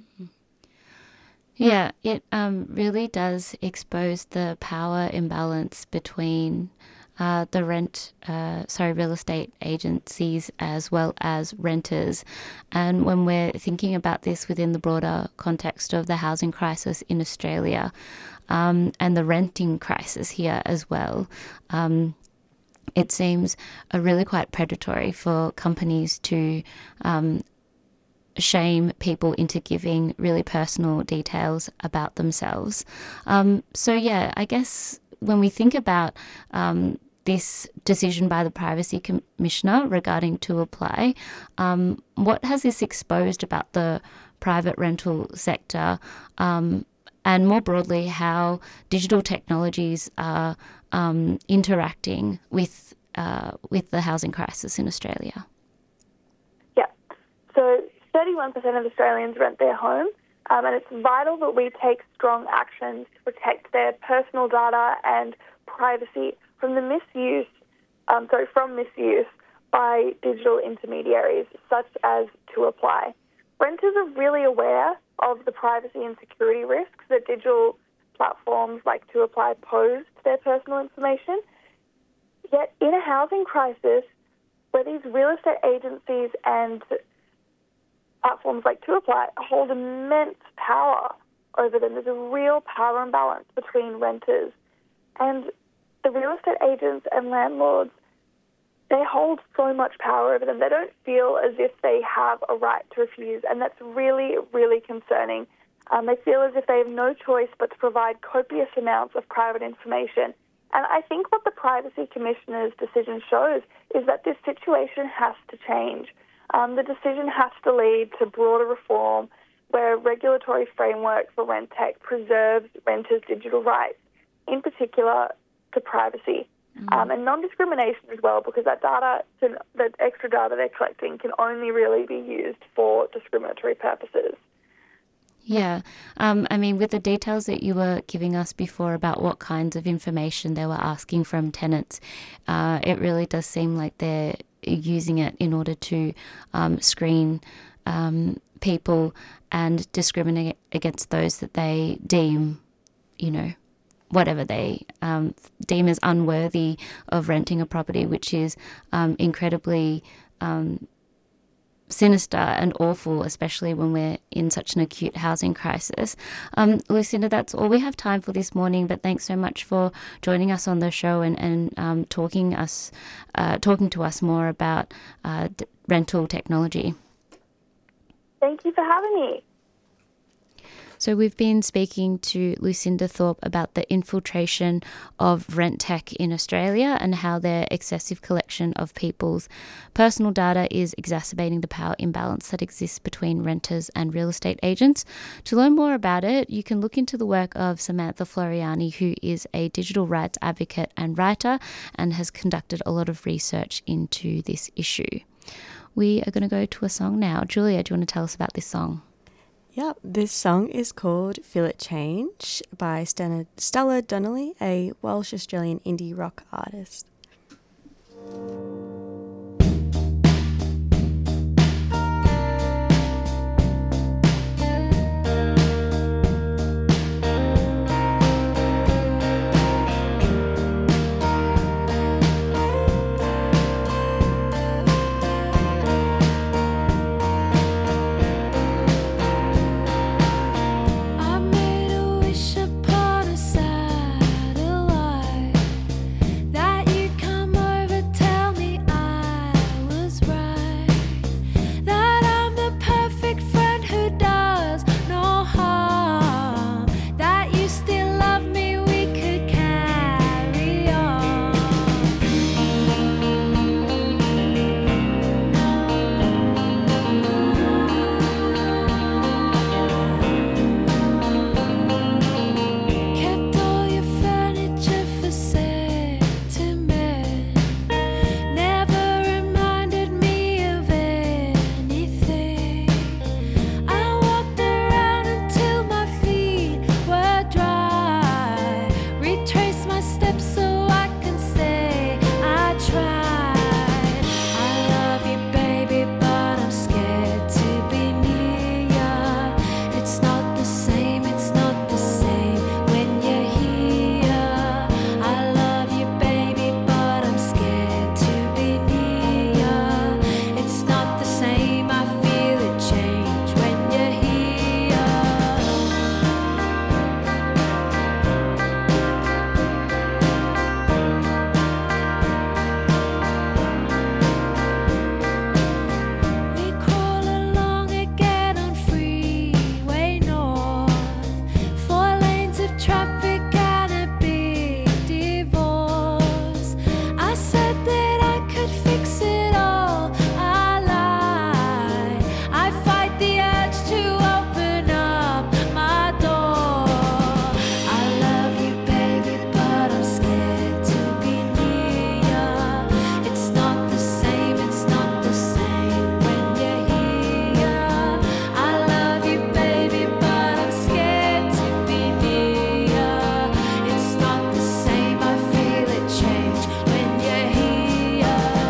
Yeah, it really does expose the power imbalance between the real estate agencies as well as renters. And when we're thinking about this within the broader context of the housing crisis in Australia and the renting crisis here as well, it seems really quite predatory for companies to shame people into giving really personal details about themselves. So yeah, I guess when we think about this decision by the Privacy Commissioner regarding 2Apply, what has this exposed about the private rental sector, and more broadly how digital technologies are interacting with the housing crisis in Australia? Yeah, so 31% of Australians rent their home, and it's vital that we take strong actions to protect their personal data and privacy from misuse by digital intermediaries such as 2Apply. Renters are really aware of the privacy and security risks that digital platforms like 2Apply pose to their personal information. Yet in a housing crisis, where these real estate agencies and platforms like 2Apply hold immense power over them, there's a real power imbalance between renters and the real estate agents and landlords. They hold so much power over them. They don't feel as if they have a right to refuse, and that's really, really concerning. They feel as if they have no choice but to provide copious amounts of private information. And I think what the Privacy Commissioner's decision shows is that this situation has to change. The decision has to lead to broader reform where a regulatory framework for RentTech preserves renters' digital rights, in particular to privacy, and non-discrimination as well, because that extra data they're collecting can only really be used for discriminatory purposes. Yeah. I mean, with the details that you were giving us before about what kinds of information they were asking from tenants, it really does seem like they're using it in order to screen people and discriminate against those that they deem, whatever they deem as unworthy of renting a property, which is incredibly sinister and awful, especially when we're in such an acute housing crisis. Lucinda, that's all we have time for this morning, but thanks so much for joining us on the show and talking to us more about rental technology. Thank you for having me. So we've been speaking to Lucinda Thorpe about the infiltration of rent tech in Australia and how their excessive collection of people's personal data is exacerbating the power imbalance that exists between renters and real estate agents. To learn more about it, you can look into the work of Samantha Floriani, who is a digital rights advocate and writer and has conducted a lot of research into this issue. We are going to go to a song now. Julia, do you want to tell us about this song? Yep, this song is called Feel It Change by Stella Donnelly, a Welsh-Australian indie rock artist. I made a wish upon a satellite that you come over, tell me I was right, that I'm the perfect friend who does no harm, that you still love me, we could carry on. Kept all your furniture for sentiment, never reminded me of anything. I walked around until my feet were dry, retraced my steps so I can say I tried. I love you, baby, but I'm scared to be near ya. It's not the same, it's not the same when you're here. I love you, baby, but I'm scared to be near ya. It's not the same, I feel it change when you're here. We crawl along again on Freeway North, 4 lanes of traffic and a big divorce. I said that I could fix it all, I lied. I fight the urge to open up my door. I love you, baby, but I'm scared to be near ya. It's not the same, it's not the same when you're here. I love you, baby, but I'm scared to be near ya. It's not the same, I feel it change when you're here.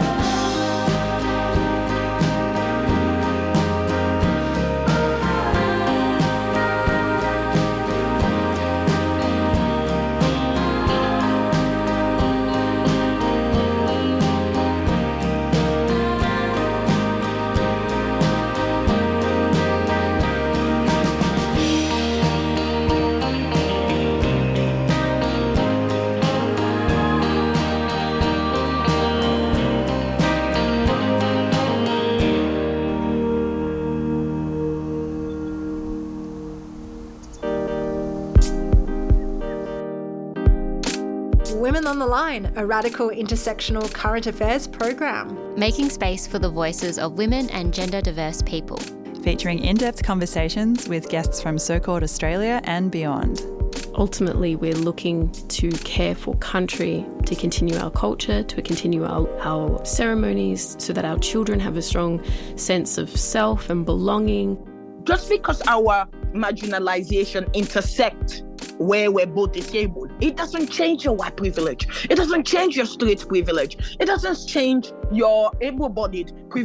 Women on the Line, a radical intersectional current affairs program. Making space for the voices of women and gender diverse people. Featuring in-depth conversations with guests from so-called Australia and beyond. Ultimately, we're looking to care for country, to continue our culture, to continue our ceremonies so that our children have a strong sense of self and belonging. Just because our marginalization intersect where we're both disabled, it doesn't change your white privilege. It doesn't change your straight privilege. It doesn't change your able-bodied privilege.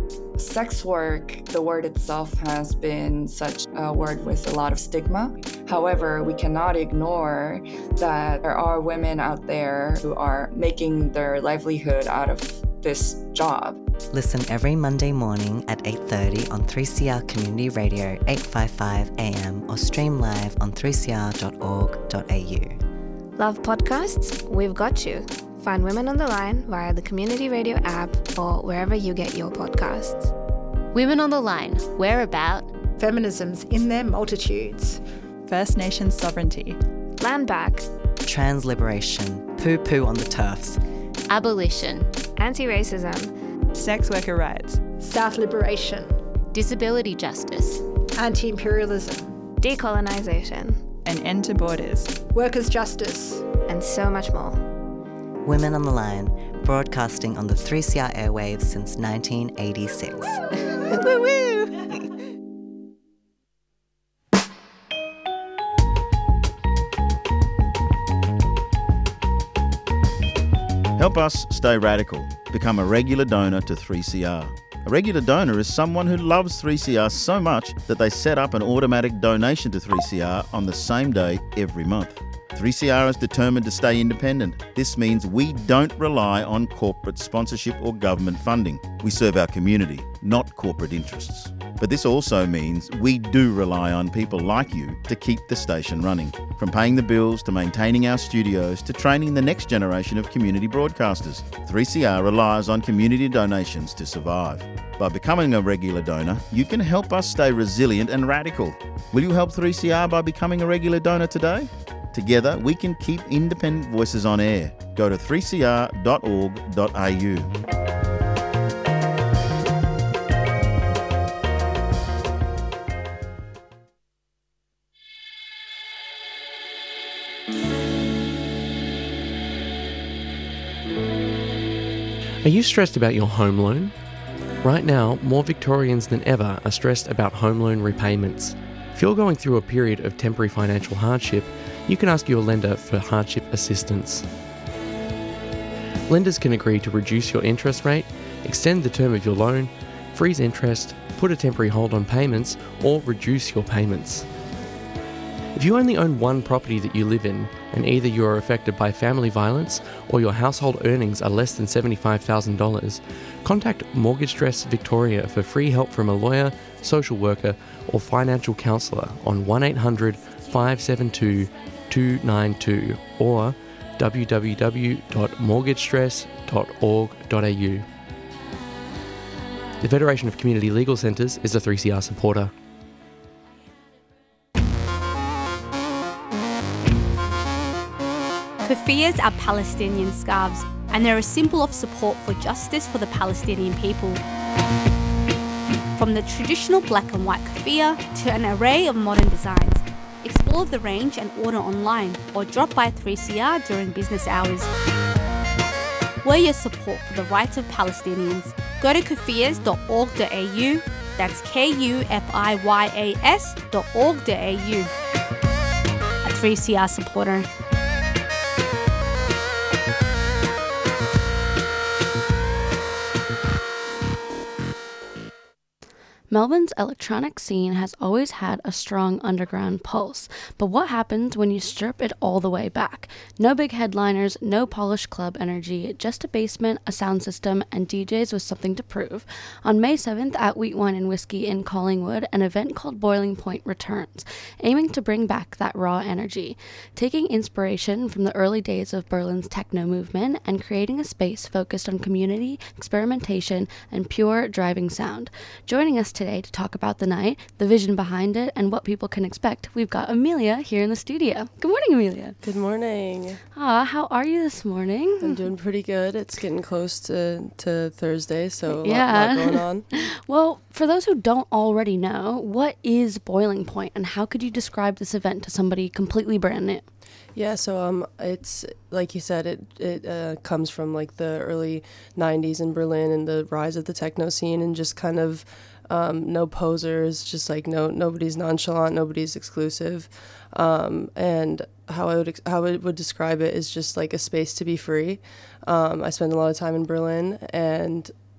Sex work, the word itself has been such a word with a lot of stigma. However, we cannot ignore that there are women out there who are making their livelihood out of this job. Listen every Monday morning at 8:30 on 3CR Community Radio 855 AM or stream live on 3cr.org.au. Love podcasts? We've got you. Find Women on the Line via the Community Radio app or wherever you get your podcasts. Women on the Line, we're about feminisms in their multitudes, First Nations sovereignty, land back, trans liberation, poo-poo on the turfs, abolition, anti-racism, sex worker rights, South liberation, disability justice, anti-imperialism, decolonisation, an end to borders, workers' justice, and so much more. Women on the Line, broadcasting on the 3CR airwaves since 1986. Woo woo! Help us stay radical. Become a regular donor to 3CR. A regular donor is someone who loves 3CR so much that they set up an automatic donation to 3CR on the same day every month. 3CR is determined to stay independent. This means we don't rely on corporate sponsorship or government funding. We serve our community, not corporate interests. But this also means we do rely on people like you to keep the station running. From paying the bills to maintaining our studios to training the next generation of community broadcasters, 3CR relies on community donations to survive. By becoming a regular donor, you can help us stay resilient and radical. Will you help 3CR by becoming a regular donor today? Together, we can keep independent voices on air. Go to 3cr.org.au. Are you stressed about your home loan? Right now, more Victorians than ever are stressed about home loan repayments. If you're going through a period of temporary financial hardship, you can ask your lender for hardship assistance. Lenders can agree to reduce your interest rate, extend the term of your loan, freeze interest, put a temporary hold on payments, or reduce your payments. If you only own one property that you live in, and either you are affected by family violence or your household earnings are less than $75,000, contact Mortgage Stress Victoria for free help from a lawyer, social worker, or financial counsellor on 1-800-572-292 or www.mortgagestress.org.au. The Federation of Community Legal Centres is a 3CR supporter. Kufiyas are Palestinian scarves, and they're a symbol of support for justice for the Palestinian people. From the traditional black and white kufiya to an array of modern designs, explore the range and order online or drop by 3CR during business hours. We're your support for the rights of Palestinians. Go to kufiyas.org.au, that's KUFIYAS.org.au. A 3CR supporter. Melbourne's electronic scene has always had a strong underground pulse, but what happens when you strip it all the way back? No big headliners, no polished club energy, just a basement, a sound system, and DJs with something to prove. On May 7th at Wheat Wine and Whiskey in Collingwood, an event called Boiling Point returns, aiming to bring back that raw energy, taking inspiration from the early days of Berlin's techno movement and creating a space focused on community, experimentation, and pure driving sound. Joining us today to talk about the night, the vision behind it, and what people can expect, we've got Amelia here in the studio. Good morning, Amelia. Good morning. How are you this morning? I'm doing pretty good. It's getting close to Thursday, so a yeah. lot going on. Well, for those who don't already know, what is Boiling Point, and how could you describe this event to somebody completely brand new? Yeah, so it's like you said, it comes from like the early 90s in Berlin and the rise of the techno scene, and just kind of no posers, just like nobody's nonchalant, nobody's exclusive, and how I would describe it is just like a space to be free. I spend a lot of time in Berlin, and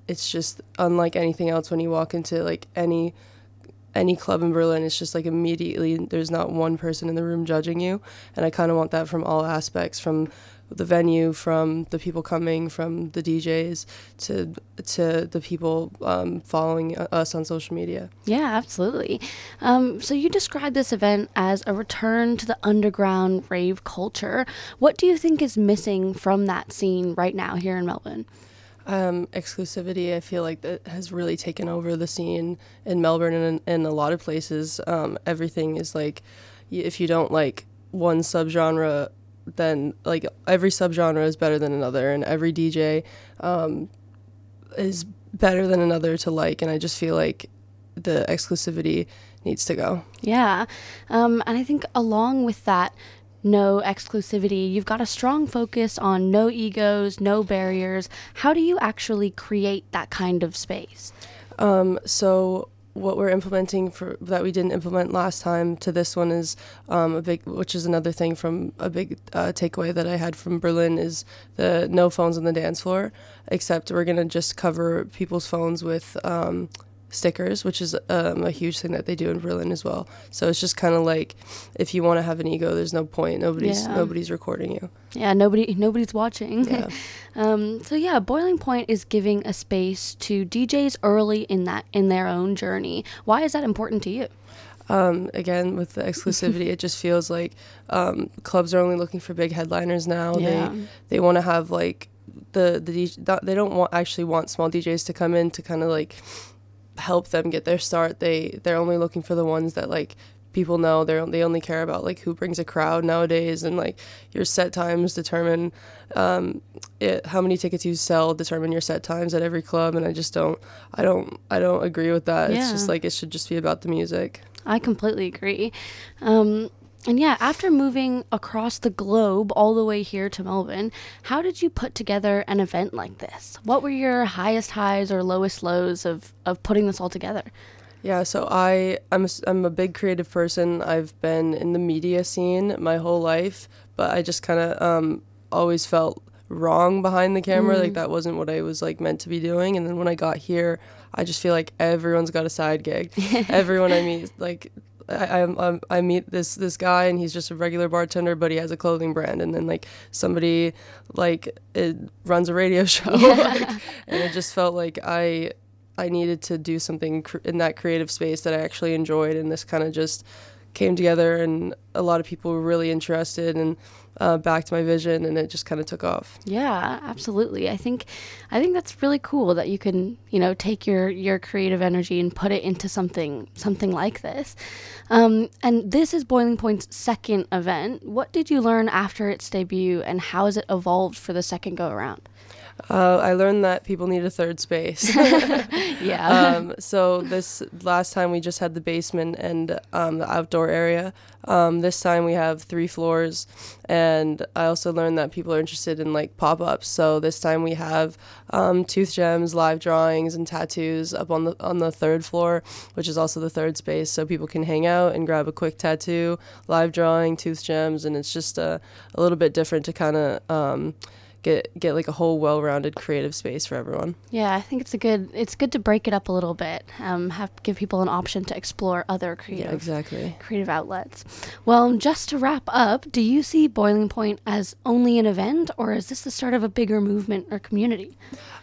it's just unlike anything else. When you walk into like any club in Berlin, it's just like immediately there's not one person in the room judging you, and I kind of want that from all aspects, from the venue, from the people coming, from the DJs to the people following us on social media. Yeah, absolutely. So you described this event as a return to the underground rave culture. What do you think is missing from that scene right now here in Melbourne? Exclusivity, I feel like that has really taken over the scene in Melbourne and in a lot of places. Everything is like, if you don't like one subgenre, then like every subgenre is better than another, and every DJ is better than another to like, and I just feel like the exclusivity needs to go. Yeah, and I think along with that, no exclusivity, you've got a strong focus on no egos, no barriers. How do you actually create that kind of space? So what we're implementing that we didn't implement last time to this one is which is another thing from a big takeaway that I had from Berlin, is the no phones on the dance floor, except we're going to just cover people's phones with stickers, which is a huge thing that they do in Berlin as well. So it's just kind of like, if you want to have an ego, there's no point. Nobody's recording you. Yeah, nobody's watching. Yeah. So yeah, Boiling Point is giving a space to DJs early in their own journey. Why is that important to you? Again, with the exclusivity, it just feels like clubs are only looking for big headliners now. Yeah. They want to have like they don't actually want small DJs to come in to kind of like help them get their start. They're only looking for the ones that like people know. They only care about like who brings a crowd nowadays, and like your set times determine how many tickets you sell determine your set times at every club, and I don't agree with that. Yeah. It's just like it should just be about the music. I completely agree. And yeah, after moving across the globe all the way here to Melbourne, how did you put together an event like this? What were your highest highs or lowest lows of putting this all together? Yeah, so I'm a big creative person. I've been in the media scene my whole life, but I just kind of always felt wrong behind the camera. Like that wasn't what I was like meant to be doing. And then when I got here, I just feel like everyone's got a side gig. Everyone I meet, like I meet this guy and he's just a regular bartender, but he has a clothing brand, and then like somebody like it runs a radio show, and it just felt like I needed to do something in that creative space that I actually enjoyed, and this kind of just came together, and a lot of people were really interested and backed my vision, and it just kind of took off. Yeah, absolutely. I think that's really cool that you can, take your creative energy and put it into something like this. And this is Boiling Point's second event. What did you learn after its debut, and how has it evolved for the second go around? I learned that people need a third space. Yeah. So this last time we just had the basement and the outdoor area. This time we have 3 floors, and I also learned that people are interested in like pop-ups. So this time we have Tooth Gems, live drawings, and tattoos up on the 3rd floor, which is also the 3rd space, so people can hang out and grab a quick tattoo, live drawing, Tooth Gems, and it's just a little bit different to kind of get like a whole well-rounded creative space for everyone. Yeah, I think it's good to break it up a little bit. Give people an option to explore other creative outlets. Well, just to wrap up, do you see Boiling Point as only an event, or is this the start of a bigger movement or community?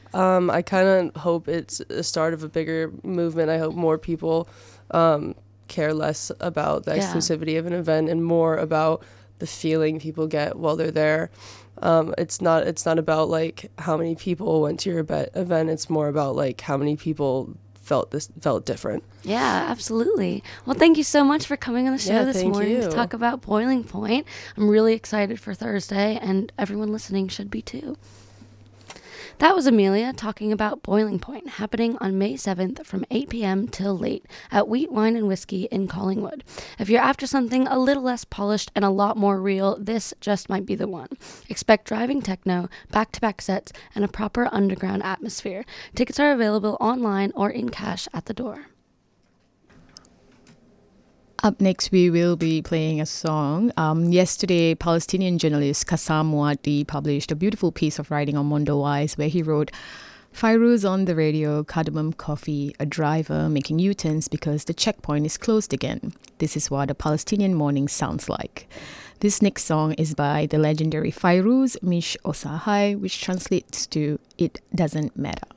I kind of hope it's a start of a bigger movement. I hope more people care less about the exclusivity of an event and more about the feeling people get while they're there. It's not about like how many people went to your event. It's more about like how many people felt different. Yeah, absolutely. Well, thank you so much for coming on the show this morning to talk about Boiling Point. I'm really excited for Thursday, and everyone listening should be too. That was Amelia talking about Boiling Point, happening on May 7th from 8 p.m. till late at Wheat, Wine and Whiskey in Collingwood. If you're after something a little less polished and a lot more real, this just might be the one. Expect driving techno, back-to-back sets, and a proper underground atmosphere. Tickets are available online or in cash at the door. Up next, we will be playing a song. Yesterday, Palestinian journalist Qassam Muaddi published a beautiful piece of writing on Mondoweiss where he wrote, Fairuz on the radio, cardamom coffee, a driver making U-turns because the checkpoint is closed again. This is what a Palestinian morning sounds like. This next song is by the legendary Fairuz Mish Osahai, which translates to It Doesn't Matter.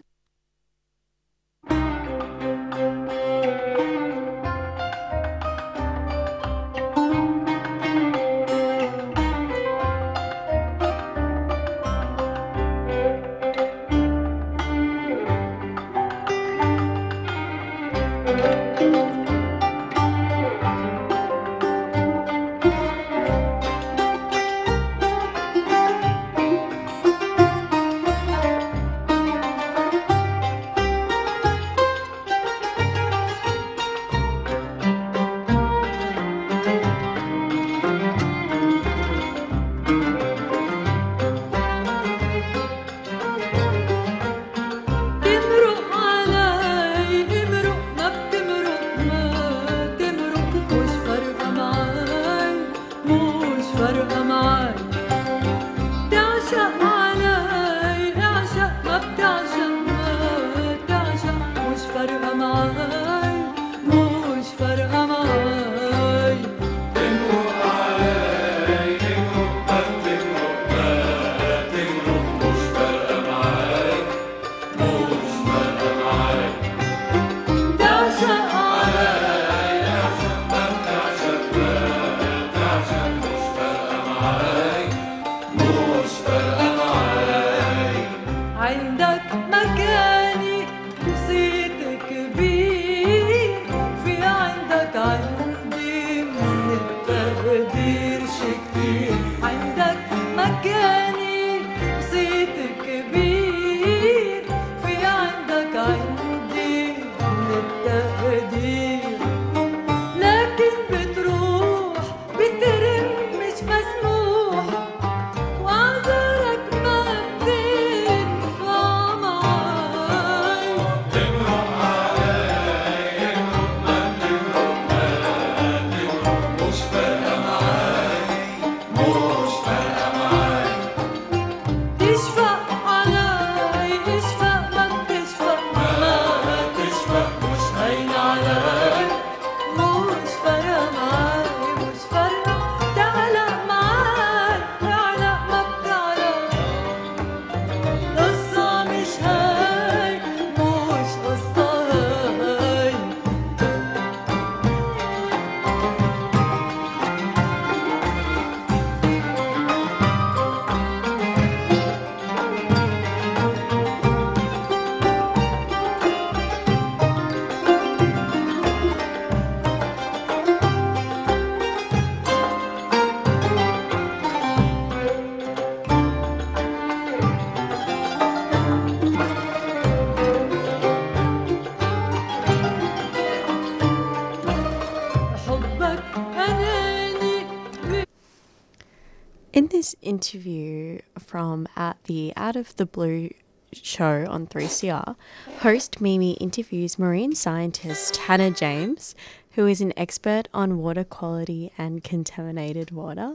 In this interview from at the Out of the Blue show on 3CR, host Mimi interviews marine scientist Hannah James, who is an expert on water quality and contaminated water.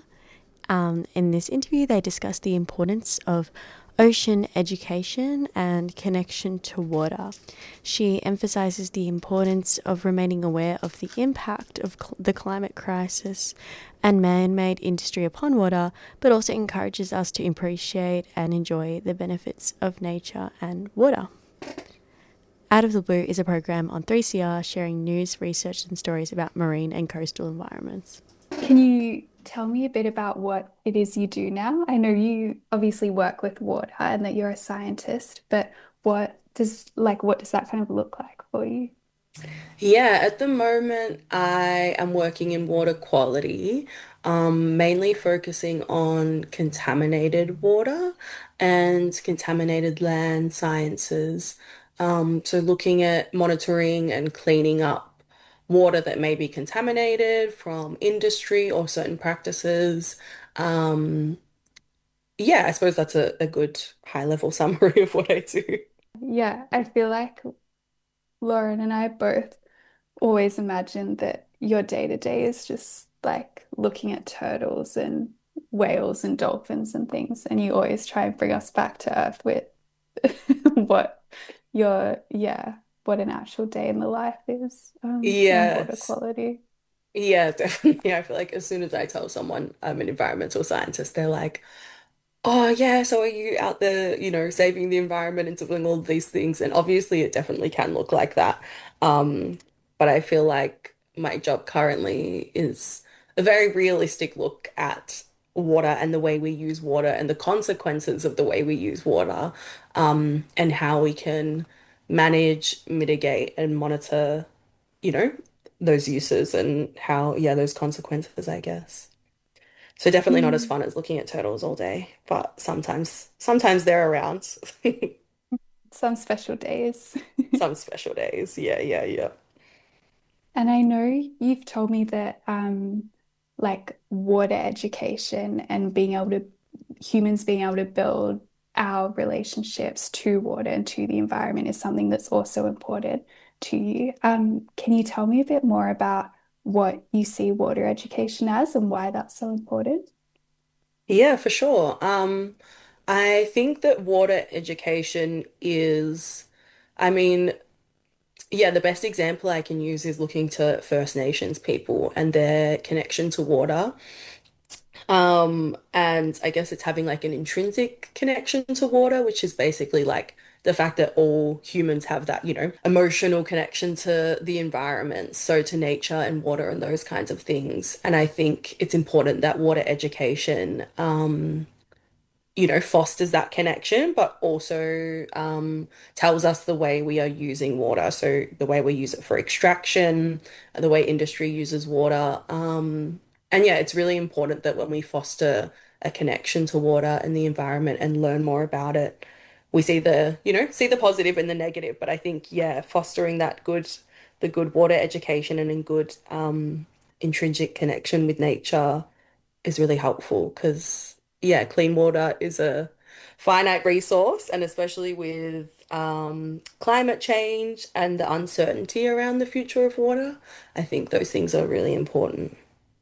In this interview, they discuss the importance of ocean education and connection to water. She emphasizes the importance of remaining aware of the impact of the climate crisis and man-made industry upon water, but also encourages us to appreciate and enjoy the benefits of nature and water. Out of the Blue is a program on 3CR sharing news, research and stories about marine and coastal environments. Can you tell me a bit about what it is you do now? I know you obviously work with water and that you're a scientist, but what does that kind of look like for you? Yeah, at the moment, I am working in water quality, mainly focusing on contaminated water and contaminated land sciences. So looking at monitoring and cleaning up water that may be contaminated from industry or certain practices. Yeah, I suppose that's a good high-level summary of what I do. Yeah, I feel like Lauren and I both always imagine that your day-to-day is just like looking at turtles and whales and dolphins and things, and you always try and bring us back to earth with what yeah, what an actual day in the life is on water Yes. quality. Yeah, definitely. I feel like as soon as I tell someone I'm an environmental scientist, they're like, oh, yeah, so are you out there, saving the environment and doing all of these things? And obviously, it definitely can look like that. Um, but I feel like my job currently is a very realistic look at water and the way we use water and the consequences of the way we use water, and how we can manage, mitigate, and monitor, you know, those uses and how, yeah, those consequences, I guess. So definitely not as Mm. fun as looking at turtles all day, but sometimes they're around. Some special days. Some special days. Yeah, yeah, yeah. And I know you've told me that like water education and being able to humans being able to build our relationships to water and to the environment is something that's also important to you. Can you tell me a bit more about what you see water education as and why that's so important? Yeah, for sure. I think that water education is, I mean, yeah, the best example I can use is looking to First Nations people and their connection to water. And I guess it's having like an intrinsic connection to water, which is basically like the fact that all humans have that, emotional connection to the environment, so to nature and water and those kinds of things. And I think it's important that water education, fosters that connection, but also tells us the way we are using water. So the way we use it for extraction, the way industry uses water. And yeah, it's really important that when we foster a connection to water and the environment and learn more about it, we see the positive and the negative. But I think, yeah, fostering the good water education and a good intrinsic connection with nature is really helpful because, yeah, clean water is a finite resource, and especially with climate change and the uncertainty around the future of water, I think those things are really important.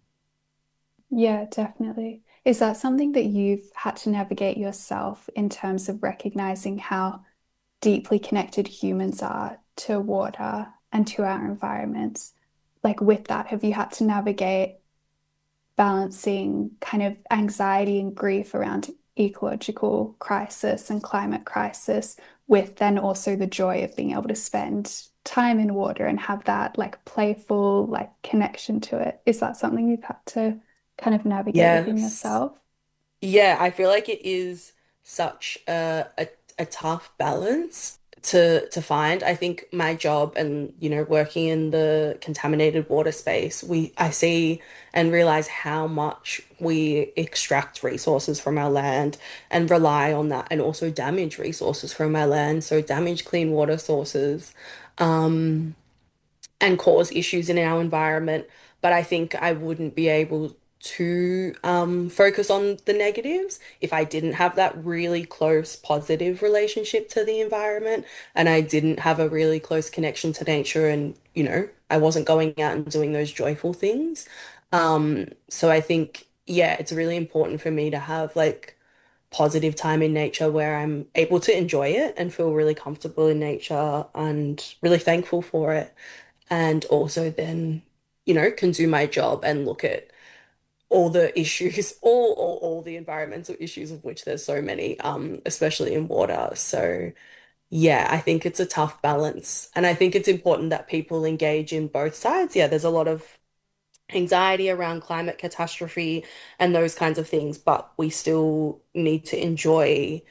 Yeah, definitely. Is that something that you've had to navigate yourself in terms of recognizing how deeply connected humans are to water and to our environments? Like, with that, have you had to navigate balancing kind of anxiety and grief around ecological crisis and climate crisis with then also the joy of being able to spend time in water and have that like playful like connection to it? Is that something you've had to kind of navigate within Yes. yourself? Yeah, I feel like it is such a tough balance to find. I think my job and, working in the contaminated water space, I see and realize how much we extract resources from our land and rely on that and also damage resources from our land. So damage clean water sources. Um, and cause issues in our environment. But I think I wouldn't be able to focus on the negatives if I didn't have that really close positive relationship to the environment and I didn't have a really close connection to nature and, I wasn't going out and doing those joyful things. So I think, yeah, it's really important for me to have like positive time in nature where I'm able to enjoy it and feel really comfortable in nature and really thankful for it and also then, can do my job and look at all the issues, all the environmental issues of which there's so many, especially in water. So yeah, I think it's a tough balance. And I think it's important that people engage in both sides. Yeah, there's a lot of anxiety around climate catastrophe and those kinds of things, but we still need to enjoy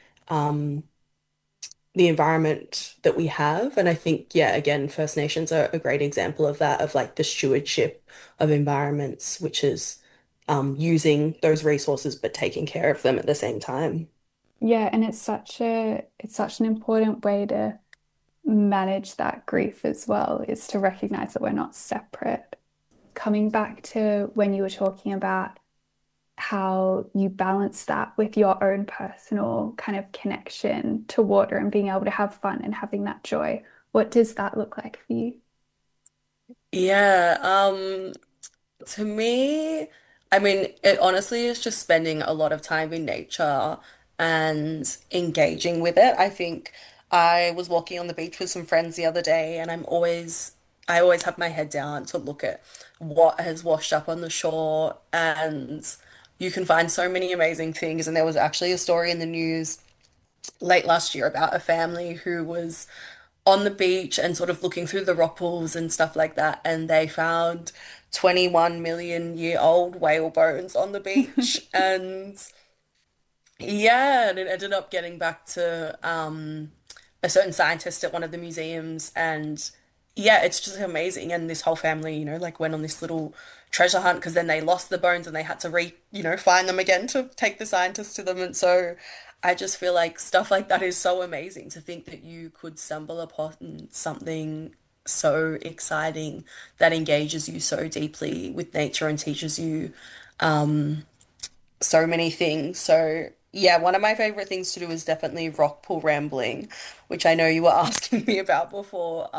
the environment that we have. And I think, yeah, again, First Nations are a great example of that, of like the stewardship of environments, which is using those resources but taking care of them at the same time. Yeah, and it's such an important way to manage that grief as well, is to recognize that we're not separate. Coming back to when you were talking about how you balance that with your own personal kind of connection to water and being able to have fun and having that joy, what does that look like for you? Yeah, to me, I mean, it honestly is just spending a lot of time in nature and engaging with it. I think I was walking on the beach with some friends the other day, and I always have my head down to look at what has washed up on the shore, and you can find so many amazing things. And there was actually a story in the news late last year about a family who was on the beach and sort of looking through the rock pools and stuff like that, and they found 21 million-year-old whale bones on the beach. And yeah, and it ended up getting back to a certain scientist at one of the museums, and yeah, it's just amazing. And this whole family, like went on this little treasure hunt because then they lost the bones and they had to find them again to take the scientists to them. And so I just feel like stuff like that is so amazing to think that you could stumble upon something so exciting that engages you so deeply with nature and teaches you um, so many things. So yeah, one of my favorite things to do is definitely rock pool rambling, which I know you were asking me about before.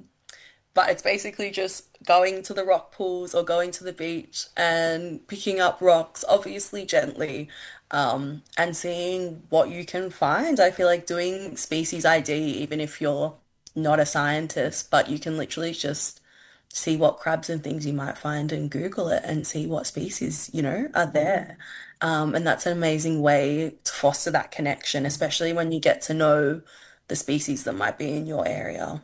But it's basically just going to the rock pools or going to the beach and picking up rocks, obviously gently, and seeing what you can find. I feel like doing species ID, even if you're not a scientist, but you can literally just see what crabs and things you might find and Google it and see what species, are there. And that's an amazing way to foster that connection, especially when you get to know the species that might be in your area.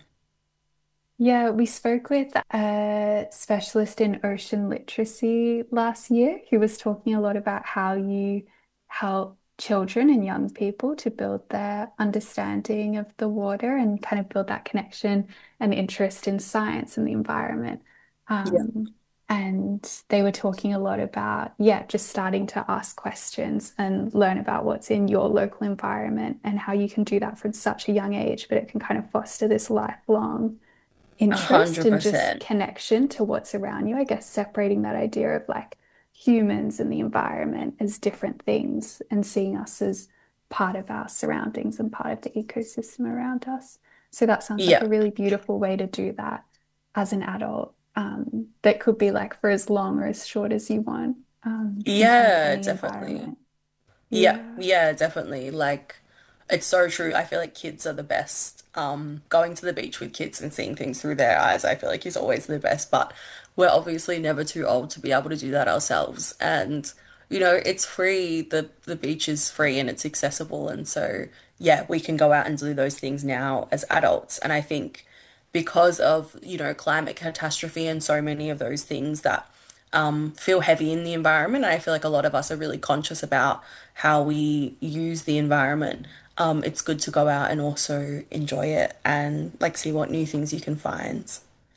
Yeah, we spoke with a specialist in ocean literacy last year who was talking a lot about how you help children and young people to build their understanding of the water and kind of build that connection and interest in science and the environment. Yeah. And they were talking a lot about, yeah, just starting to ask questions and learn about what's in your local environment and how you can do that from such a young age, but it can kind of foster this lifelong A interest hundred and just percent. connection to what's around you. I guess separating that idea of like humans and the environment as different things and seeing us as part of our surroundings and part of the ecosystem around us. So that sounds like Yeah. a really beautiful way to do that as an adult. That could be like for as long or as short as you want, in kind of Yeah, any definitely. environment. Yeah, Yeah. yeah, definitely. Like, it's so true. I feel like kids are the best. Going to the beach with kids and seeing things through their eyes, I feel like is always the best. But we're obviously never too old to be able to do that ourselves. And, it's free. The beach is free and it's accessible. And so, yeah, we can go out and do those things now as adults. And I think because of, climate catastrophe and so many of those things that feel heavy in the environment. And I feel like a lot of us are really conscious about how we use the environment. It's good to go out and also enjoy it and like see what new things you can find.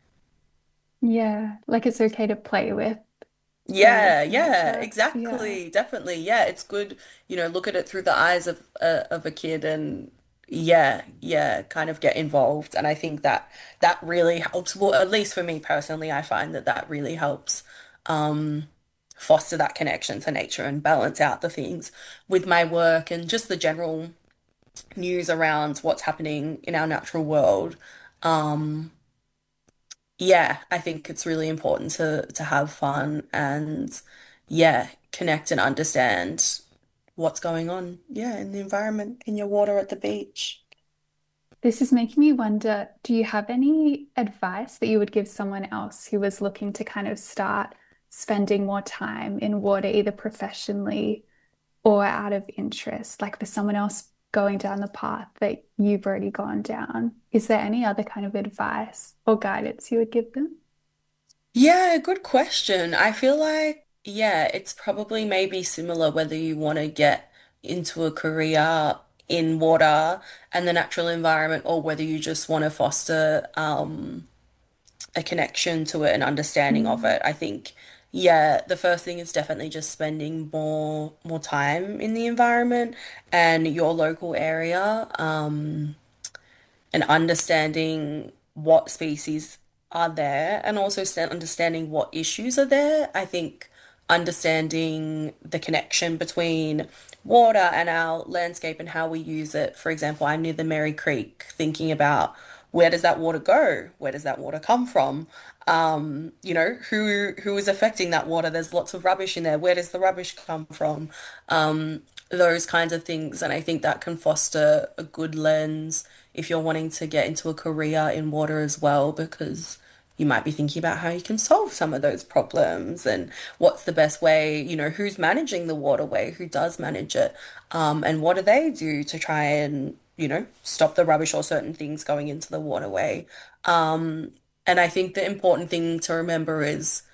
Yeah. Like it's okay to play with Yeah, yeah, nature. Yeah. exactly. Definitely. Yeah, it's good, look at it through the eyes of a kid and yeah, yeah, kind of get involved. And I think that that really helps. Well, at least for me personally, I find that that really helps um foster that connection to nature and balance out the things with my work and just the general news around what's happening in our natural world. Um yeah, I think it's really important to have fun and yeah, connect and understand what's going on, yeah, in the environment, in your water at the beach. This is making me wonder, do you have any advice that you would give someone else who was looking to kind of start spending more time in water, either professionally or out of interest, like for someone else going down the path that you've already gone down? Is there any other kind of advice or guidance you would give them? Yeah, good question. I feel like, yeah, it's probably maybe similar whether you want to get into a career in water and the natural environment or whether you just want to foster a connection to it and understanding of Mm. it. I think, yeah, the first thing is definitely just spending more time in the environment and your local area. And understanding what species are there and also understanding what issues are there. I think understanding the connection between water and our landscape and how we use it. For example, I'm near the Merry Creek, thinking about where does that water go? Where does that water come from? Who is affecting that water? There's lots of rubbish in there. Where does the rubbish come from? those kinds of things. And I think that can foster a good lens if you're wanting to get into a career in water as well, because you might be thinking about how you can solve some of those problems and what's the best way, who's managing the waterway, who does manage it, and what do they do to try and, stop the rubbish or certain things going into the waterway. And I think the important thing to remember is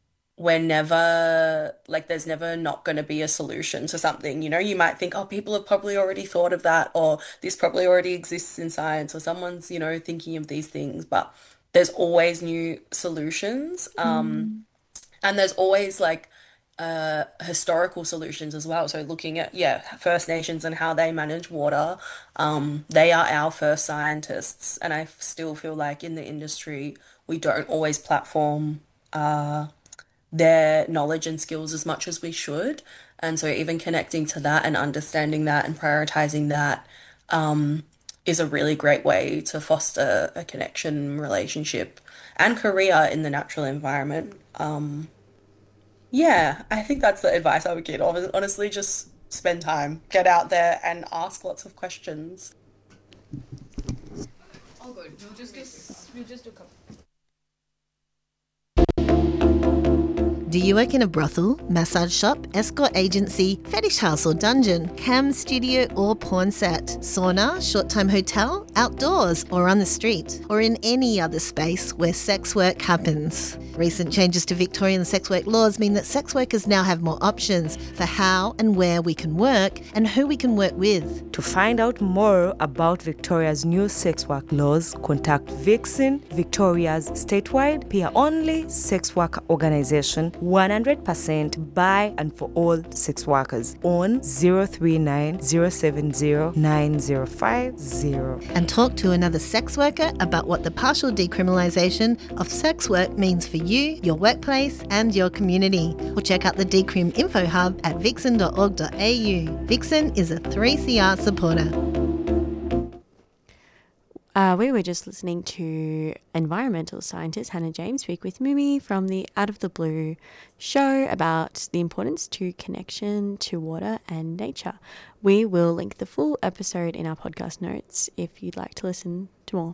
there's never not going to be a solution to something. You might think, oh, people have probably already thought of that, or this probably already exists in science, or someone's, thinking of these things, but there's always new solutions. And there's always historical solutions as well. So looking at, First Nations and how they manage water, they are our first scientists. And I still feel like in the industry, we don't always platform, their knowledge and skills as much as we should. And so even connecting to that and understanding that and prioritizing that is a really great way to foster a connection, relationship, and career in the natural environment. I think that's the advice I would give. Honestly, just spend time, get out there and ask lots of questions. All good. We'll just do a couple. Do you work in a brothel, massage shop, escort agency, fetish house or dungeon, cam studio or porn set, sauna, short-time hotel, outdoors or on the street, or in any other space where sex work happens? Recent changes to Victorian sex work laws mean that sex workers now have more options for how and where we can work and who we can work with. To find out more about Victoria's new sex work laws, contact Vixen, Victoria's statewide peer-only sex worker organization, 100% by and for all sex workers, on 039 070 9050. And talk to another sex worker about what the partial decriminalisation of sex work means for you, your workplace and your community. Or check out the Decrim Info Hub at vixen.org.au. Vixen is a 3CR supporter. We were just listening to environmental scientist Hannah James speak with Mimi from the Out of the Blue show about the importance to connection to water and nature. We will link the full episode in our podcast notes if you'd like to listen to more.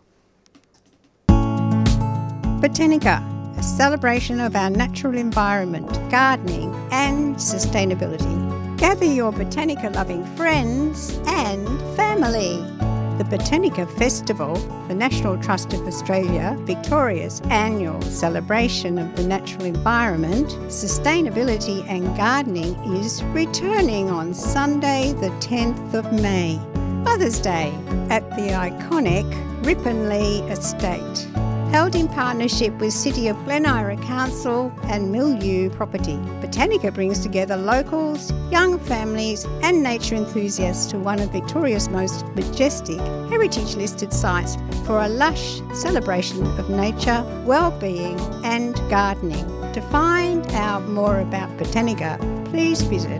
Botanica, a celebration of our natural environment, gardening and sustainability. Gather your Botanica-loving friends and family. The Botanica Festival, the National Trust of Australia, Victoria's annual celebration of the natural environment, sustainability and gardening, is returning on Sunday the 10th of May, Mother's Day, at the iconic Ripponlea Estate. Held in partnership with City of Glen Ira Council and Milieu Property, Botanica brings together locals, young families and nature enthusiasts to one of Victoria's most majestic heritage-listed sites for a lush celebration of nature, well-being and gardening. To find out more about Botanica, please visit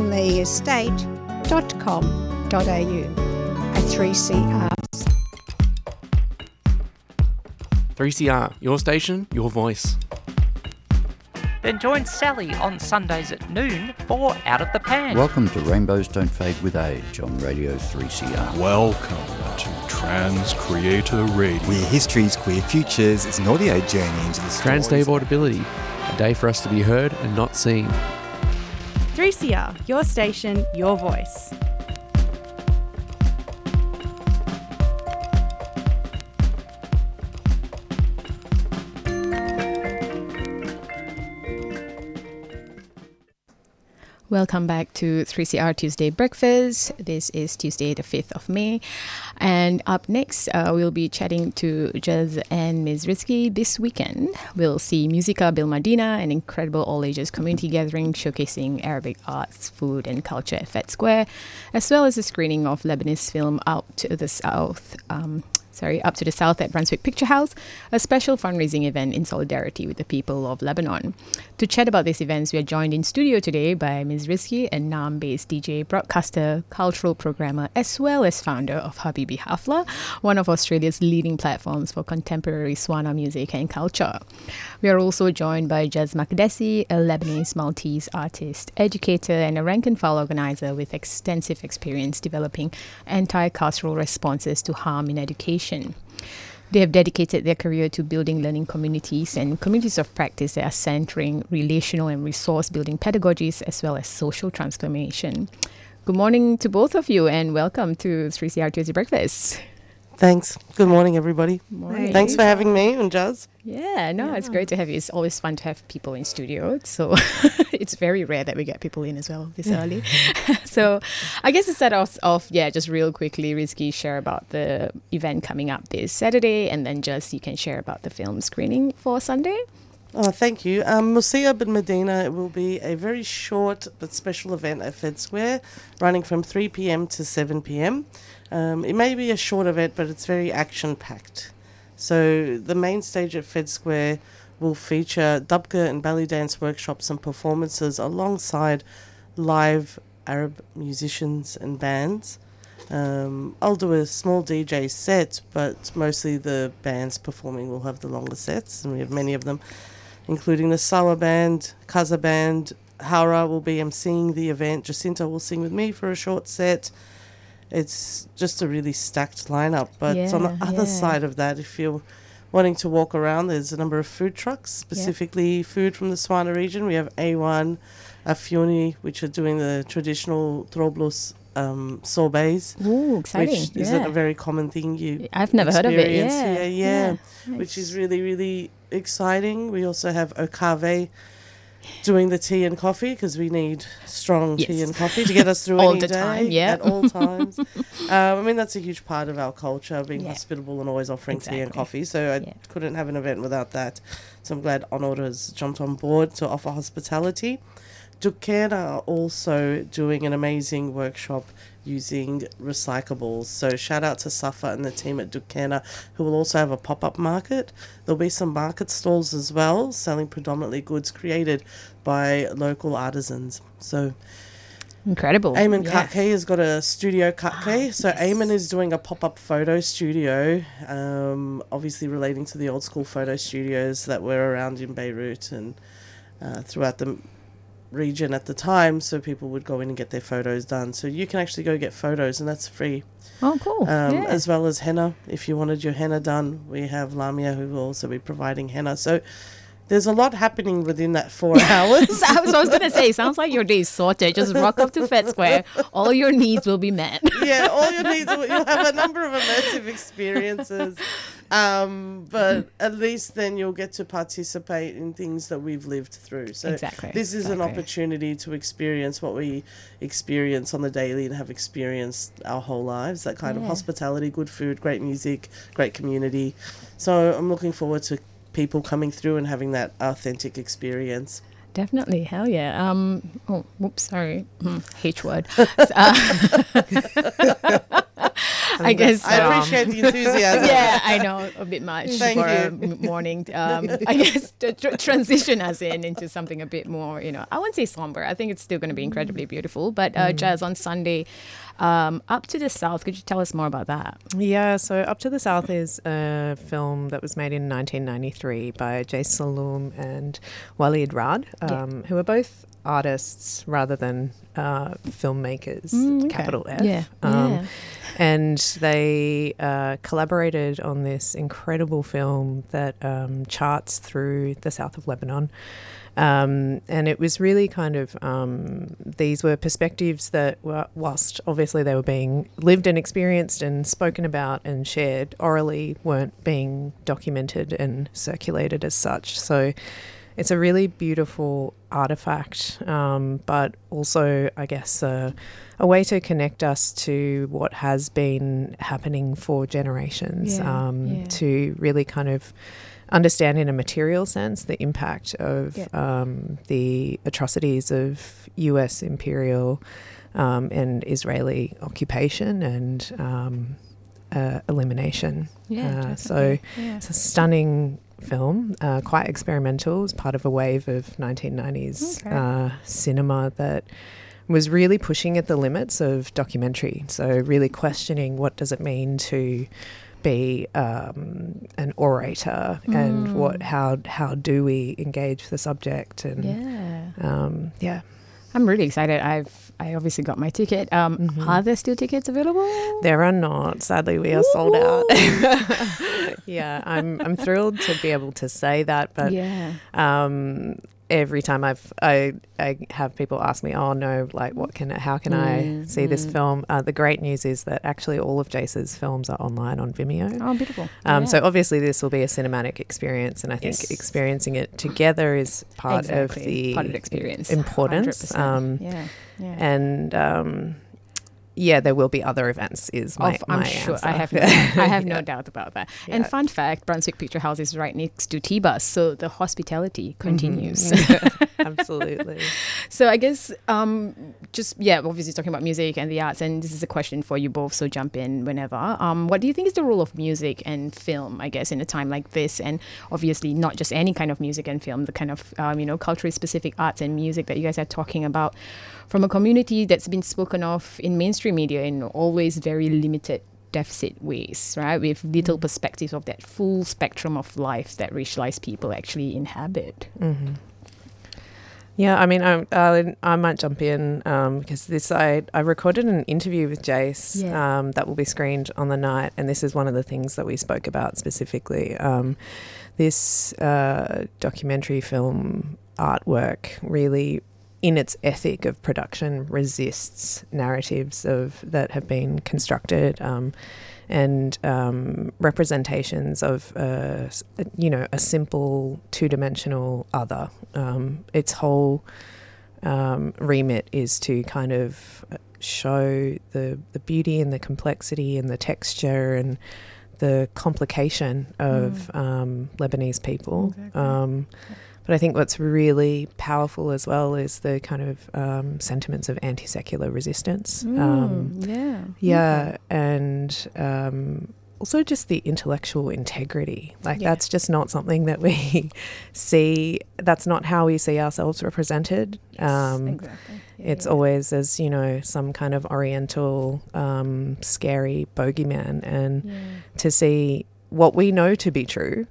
ripponleaestate.com.au. A 3CR. 3CR, your station, your voice. Then join Sally on Sundays at noon for Out of the Pan. Welcome to Rainbows Don't Fade with Age on Radio 3CR. Welcome to Trans Creator Radio. Queer histories, queer futures. It's an audio journey into the Trans Day of Audibility, a day for us to be heard and not seen. 3CR, your station, your voice. Welcome back to 3CR Tuesday Breakfast. This is Tuesday, the 5th of May. And up next, we'll be chatting to Jazz and Ms. Rizky this weekend. We'll see Musica Bil Madina, an incredible all-ages community gathering showcasing Arabic arts, food and culture at Fed Square, as well as a screening of Lebanese film Out to the South, Up to the South at Brunswick Picture House, a special fundraising event in solidarity with the people of Lebanon. To chat about these events, we are joined in studio today by Ms. Rizki, a Naam-based DJ, broadcaster, cultural programmer, as well as founder of Habibi Hafla, one of Australia's leading platforms for contemporary Swana music and culture. We are also joined by Jaz Makdessi, a Lebanese Maltese artist, educator, and a rank and file organizer with extensive experience developing anti-carceral responses to harm in education. They have dedicated their career to building learning communities and communities of practice that are centering relational and resource-building pedagogies as well as social transformation. Good morning to both of you and welcome to 3CR Tuesday Breakfast. Thanks. Good morning, everybody. Morning. Thanks for having me and Jaz. It's great to have you. It's always fun to have people in studio. So it's very rare that we get people in as well this early. So I guess to start off, just real quickly, Rizki, share about the event coming up this Saturday, and then just you can share about the film screening for Sunday. Oh, thank you. Musia bin Medina, it will be a very short but special event at Fed Square, running from 3 p.m. to 7 p.m. It may be a short event, but it's very action-packed. So the main stage at Fed Square will feature Dabka and belly dance workshops and performances alongside live Arab musicians and bands. I'll do a small DJ set, but mostly the bands performing will have the longer sets, and we have many of them, including the Sawa Band, Kaza Band. Haura will be emceeing the event. Jacinta will sing with me for a short set. It's just a really stacked lineup. But on the other side of that, if you're wanting to walk around, there's a number of food trucks, specifically food from the Swana region. We have A1, Afioni, which are doing the traditional Troblus sorbets. Ooh, exciting. Which isn't a very common thing I've never heard of it. Yeah. Nice. Which is really, really exciting. We also have Okave doing the tea and coffee, because we need strong tea and coffee to get us through all any the day, time, at all times. I mean, that's a huge part of our culture, being hospitable and always offering tea and coffee. So I couldn't have an event without that. So I'm glad Honor has jumped on board to offer hospitality. Dukkana are also doing an amazing workshop using recyclables. So shout out to Safa and the team at Dukkana, who will also have a pop-up market. There'll be some market stalls as well, selling predominantly goods created by local artisans. So incredible. Eamon Katke has got a studio Katke. So Eamon is doing a pop-up photo studio, obviously relating to the old school photo studios that were around in Beirut and throughout the region at the time, so people would go in and get their photos done. So you can actually go get photos, and that's free. Oh, cool. As well as henna. If you wanted your henna done, we have Lamia, who will also be providing henna. So there's a lot happening within that 4 hours. I was going to say, sounds like your day is sorted. Just rock up to Fed Square. All your needs will be met. Yeah, all your needs. You'll have a number of immersive experiences. But at least then you'll get to participate in things that we've lived through. So this is an opportunity to experience what we experience on the daily and have experienced our whole lives. That kind of hospitality, good food, great music, great community. So I'm looking forward to people coming through and having that authentic experience. Definitely, hell yeah. Sorry, H word. I guess I appreciate the enthusiasm. Yeah, I know, a bit much Thank for you. a morning. I guess to transition us into something a bit more, I wouldn't say somber. I think it's still going to be incredibly beautiful. But Jaz, on Sunday, Up to the South, could you tell us more about that? Yeah, so Up to the South is a film that was made in 1993 by Jay Saloom and Waleed Rad, who are both artists rather than filmmakers, capital F. And they collaborated on this incredible film that charts through the south of Lebanon. And it was really kind of, these were perspectives that were, whilst obviously they were being lived and experienced and spoken about and shared orally, weren't being documented and circulated as such. So it's a really beautiful artifact, but also, I guess, a way to connect us to what has been happening for generations, to really kind of understand in a material sense the impact of the atrocities of US imperial and Israeli occupation and elimination. Yeah, so yeah. it's a stunning film, quite experimental. It's part of a wave of 1990s cinema that was really pushing at the limits of documentary. So really questioning what does it mean to be an orator and how do we engage the subject and I'm really excited. I obviously got my ticket. Are there still tickets available? There are not. Sadly, we are sold out. Yeah, I'm thrilled to be able to say that, but every time I have people ask me, oh no, like how can I see this film? The great news is that actually all of Jace's films are online on Vimeo. Oh, beautiful. So obviously this will be a cinematic experience, and I think experiencing it together is part of the experience. Importance. 100%. And there will be other events. I'm sure. Answer. I have no doubt about that. Yeah. And fun fact: Brunswick Picture House is right next to T-Bus, so the hospitality continues. Absolutely. So I guess obviously talking about music and the arts, and this is a question for you both. So jump in whenever. What do you think is the role of music and film? I guess in a time like this, and obviously not just any kind of music and film, the kind of culturally specific arts and music that you guys are talking about. From a community that's been spoken of in mainstream media in always very limited deficit ways, right? With little perspectives of that full spectrum of life that racialized people actually inhabit. Mm-hmm. Yeah, I mean, I might jump in because I recorded an interview with Jace that will be screened on the night, and this is one of the things that we spoke about specifically. This documentary film artwork really, in its ethic of production, resists narratives that have been constructed and representations of a simple two-dimensional other. Its whole remit is to kind of show the beauty and the complexity and the texture and the complication of Lebanese people. Exactly. But I think what's really powerful as well is the kind of sentiments of anti-secular resistance. And also just the intellectual integrity. That's just not something that we see. That's not how we see ourselves represented. Exactly. It's always as, some kind of oriental, scary bogeyman. And to see what we know to be true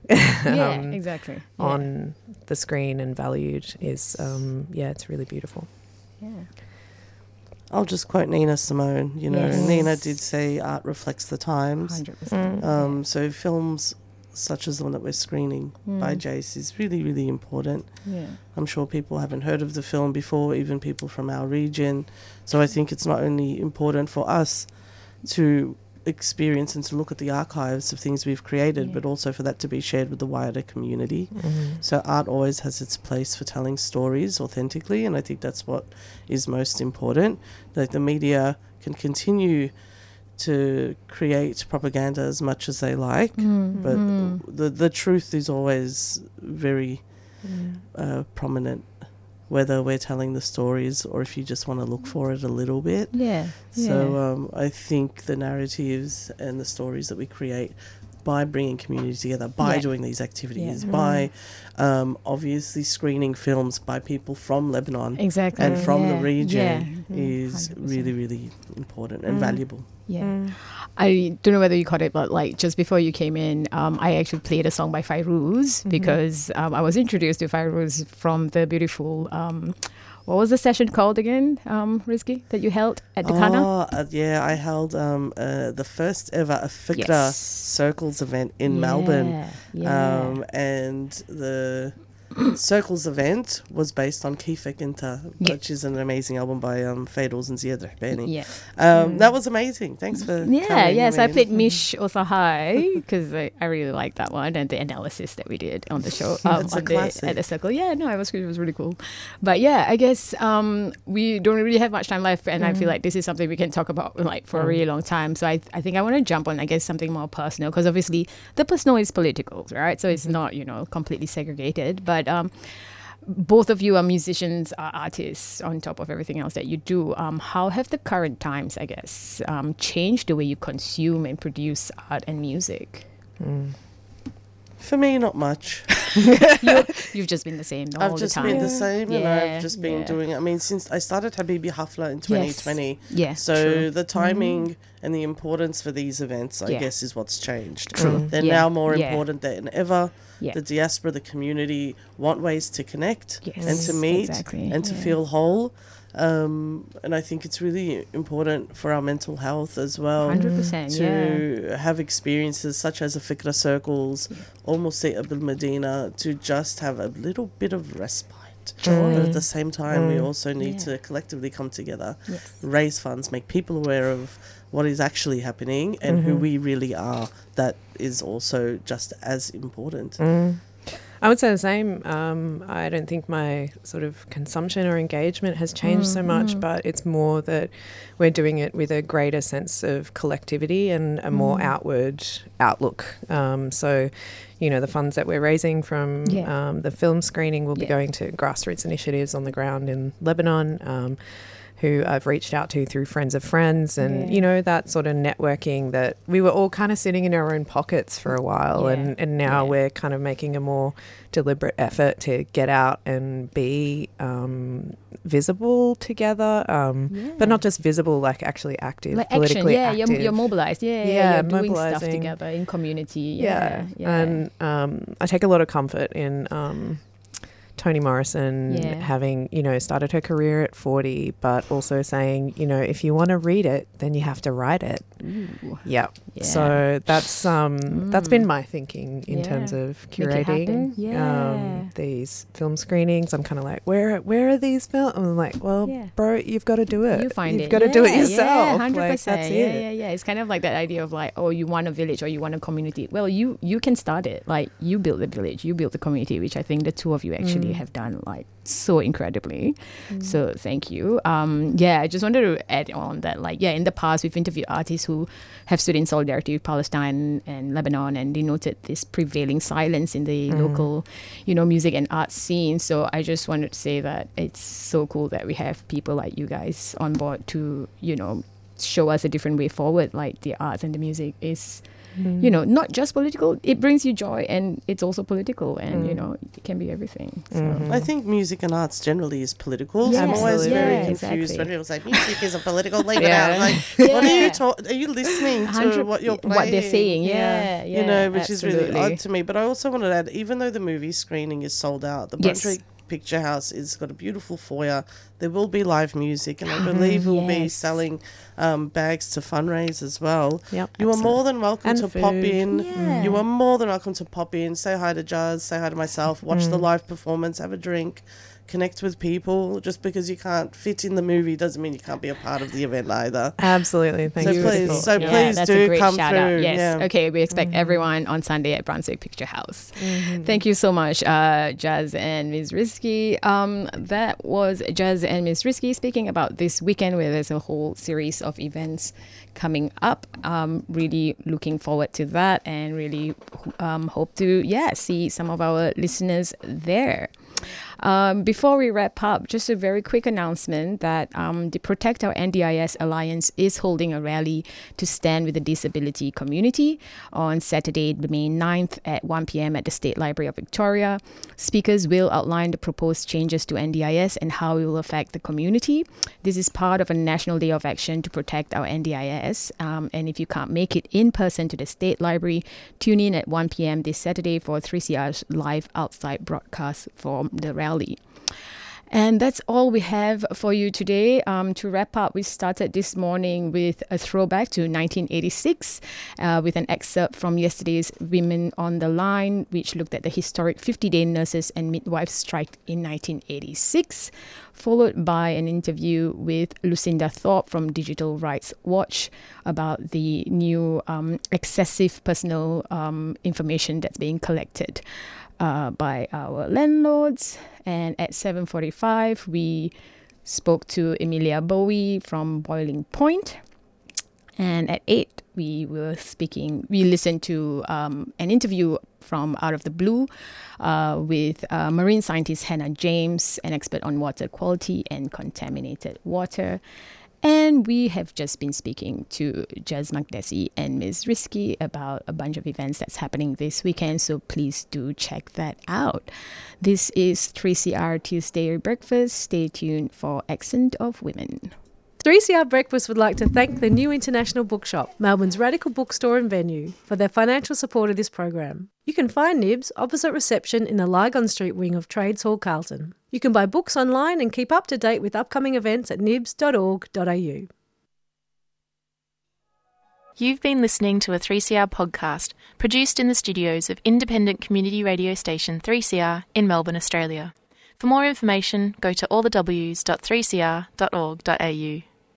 on the screen and valued is, it's really beautiful. Yeah. I'll just quote Nina Simone. Nina did say art reflects the times. 100%. So films such as the one that we're screening by Jace is really, really important. Yeah. I'm sure people haven't heard of the film before, even people from our region. So I think it's not only important for us to experience and to look at the archives of things we've created, but also for that to be shared with the wider community. So art always has its place for telling stories authentically, and I think that's what is most important. That the media can continue to create propaganda as much as they like, but the truth is always very prominent, whether we're telling the stories or if you just want to look for it a little bit. So I think the narratives and the stories that we create by bringing community together, by doing these activities, by obviously screening films by people from Lebanon and from the region is 100%. Really, really important and valuable. I don't know whether you caught it, but just before you came in, I actually played a song by Fairuz because I was introduced to Fairuz from the beautiful what was the session called again, Rizky, that you held at Dakana? I held the first ever Afikra Circles event in Melbourne. And the Circles event was based on Kifek Inta, which is an amazing album by Fairuz and Ziad Rahbani. That was amazing. Thanks for coming. So I played Mish Osahai because I really liked that one and the analysis that we did on the show. It's a classic. At the Circle. It was really cool. But I guess we don't really have much time left, and I feel like this is something we can talk about for a really long time. So I think I want to jump on, I guess, something more personal, because obviously the personal is political, right? So it's not, completely segregated. But both of you are musicians, are artists on top of everything else that you do. How have the current times, I guess, changed the way you consume and produce art and music? For me, not much. You've just been the same all the time. I've just been the same, and I've just been doing it. I mean, since I started Habibi Hafla in 2020. Yes, so true. the timing and the importance for these events, I guess, is what's changed. True. They're now more important than ever. Yeah. The diaspora, the community want ways to connect Yes, and to meet exactly. and to feel whole. And I think it's really important for our mental health as well 100%, to have experiences such as the Fikra Circles, almost say Abul Medina, to just have a little bit of respite. Joy. But at the same time, we also need to collectively come together, raise funds, make people aware of what is actually happening and who we really are. That is also just as important. I would say the same. I don't think my sort of consumption or engagement has changed so much, but it's more that we're doing it with a greater sense of collectivity and a more outward outlook. So, you know, the funds that we're raising from the film screening will be going to grassroots initiatives on the ground in Lebanon, who I've reached out to through friends of friends, and you know, that sort of networking that we were all kind of sitting in our own pockets for a while, and now we're kind of making a more deliberate effort to get out and be visible together, but not just visible, like actually active, like politically active. You're mobilized, you're doing stuff together in community, and I take a lot of comfort in Toni Morrison having, you know, started her career at 40, but also saying, you know, if you want to read it, then you have to write it. So that's been my thinking in terms of curating these film screenings. I'm kind of like, where are these films? I'm like, well, bro, you've got to do it. You've got to do it yourself. 100%. Like, that's it. It's kind of like that idea of like, oh, you want a village or you want a community. Well, you can start it. Like, you build the village, you build the community, which I think the two of you actually have done like so incredibly. So thank you. I just wanted to add on that, like, in the past we've interviewed artists who have stood in solidarity with Palestine and Lebanon, and denoted this prevailing silence in the local, you know, music and art scene. So I just wanted to say that it's so cool that we have people like you guys on board to, you know, show us a different way forward. Like, the arts and the music is, you know, not just political. It brings you joy, and it's also political, and you know, it can be everything. So. I think music and arts generally is political. Yes. I'm always very confused when people say music isn't political. Leave it out. Like, what are you are you listening to what you're playing? What they're saying? You know, which absolutely. is really odd to me. But I also wanted to add, even though the movie screening is sold out, the Brunswick Picture House is got a beautiful foyer. There will be live music, and I believe we'll be selling bags to fundraise as well. You are more than welcome to pop in. You are more than welcome to pop in, say hi to Jazz, say hi to myself, watch the live performance, have a drink, connect with people. Just because you can't fit in the movie doesn't mean you can't be a part of the event either. Absolutely. Thank you. Please that's do a great come shout through. out. Yes. Okay, we expect everyone on Sunday at Brunswick Picture House. Thank you so much, Jazz and Ms. Risky. That was Jazz and Ms. Risky speaking about this weekend, where there's a whole series of events coming up. Really looking forward to that, and really hope to see some of our listeners there. Before we wrap up, just a very quick announcement that the Protect Our NDIS Alliance is holding a rally to stand with the disability community on Saturday, May 9th at 1 p.m. at the State Library of Victoria. Speakers will outline the proposed changes to NDIS and how it will affect the community. This is part of a national day of action to protect our NDIS. And if you can't make it in person to the State Library, tune in at 1 p.m. this Saturday for 3CR's live outside broadcast from the rally. And that's all we have for you today. To wrap up, we started this morning with a throwback to 1986 with an excerpt from yesterday's Women on the Line, which looked at the historic 50-day nurses and midwives strike in 1986, followed by an interview with Lucinda Thorpe from Digital Rights Watch about the new excessive personal information that's being collected by our landlords. And at 7:45, we spoke to Emilia Bowie from Boiling Point. And at 8, we listened to an interview from Out of the Blue with marine scientist Hannah James, an expert on water quality and contaminated water. And we have just been speaking to Jazz Makdessi and Ms. Risky about a bunch of events that's happening this weekend, so please do check that out. This is 3CR Tuesday Breakfast. Stay tuned for Accent of Women. 3CR Breakfast would like to thank the New International Bookshop, Melbourne's radical bookstore and venue, for their financial support of this program. You can find Nibs opposite reception in the Lygon Street wing of Trades Hall, Carlton. You can buy books online and keep up to date with upcoming events at nibs.org.au. You've been listening to a 3CR podcast produced in the studios of independent community radio station 3CR in Melbourne, Australia. For more information, go to allthews.3cr.org.au.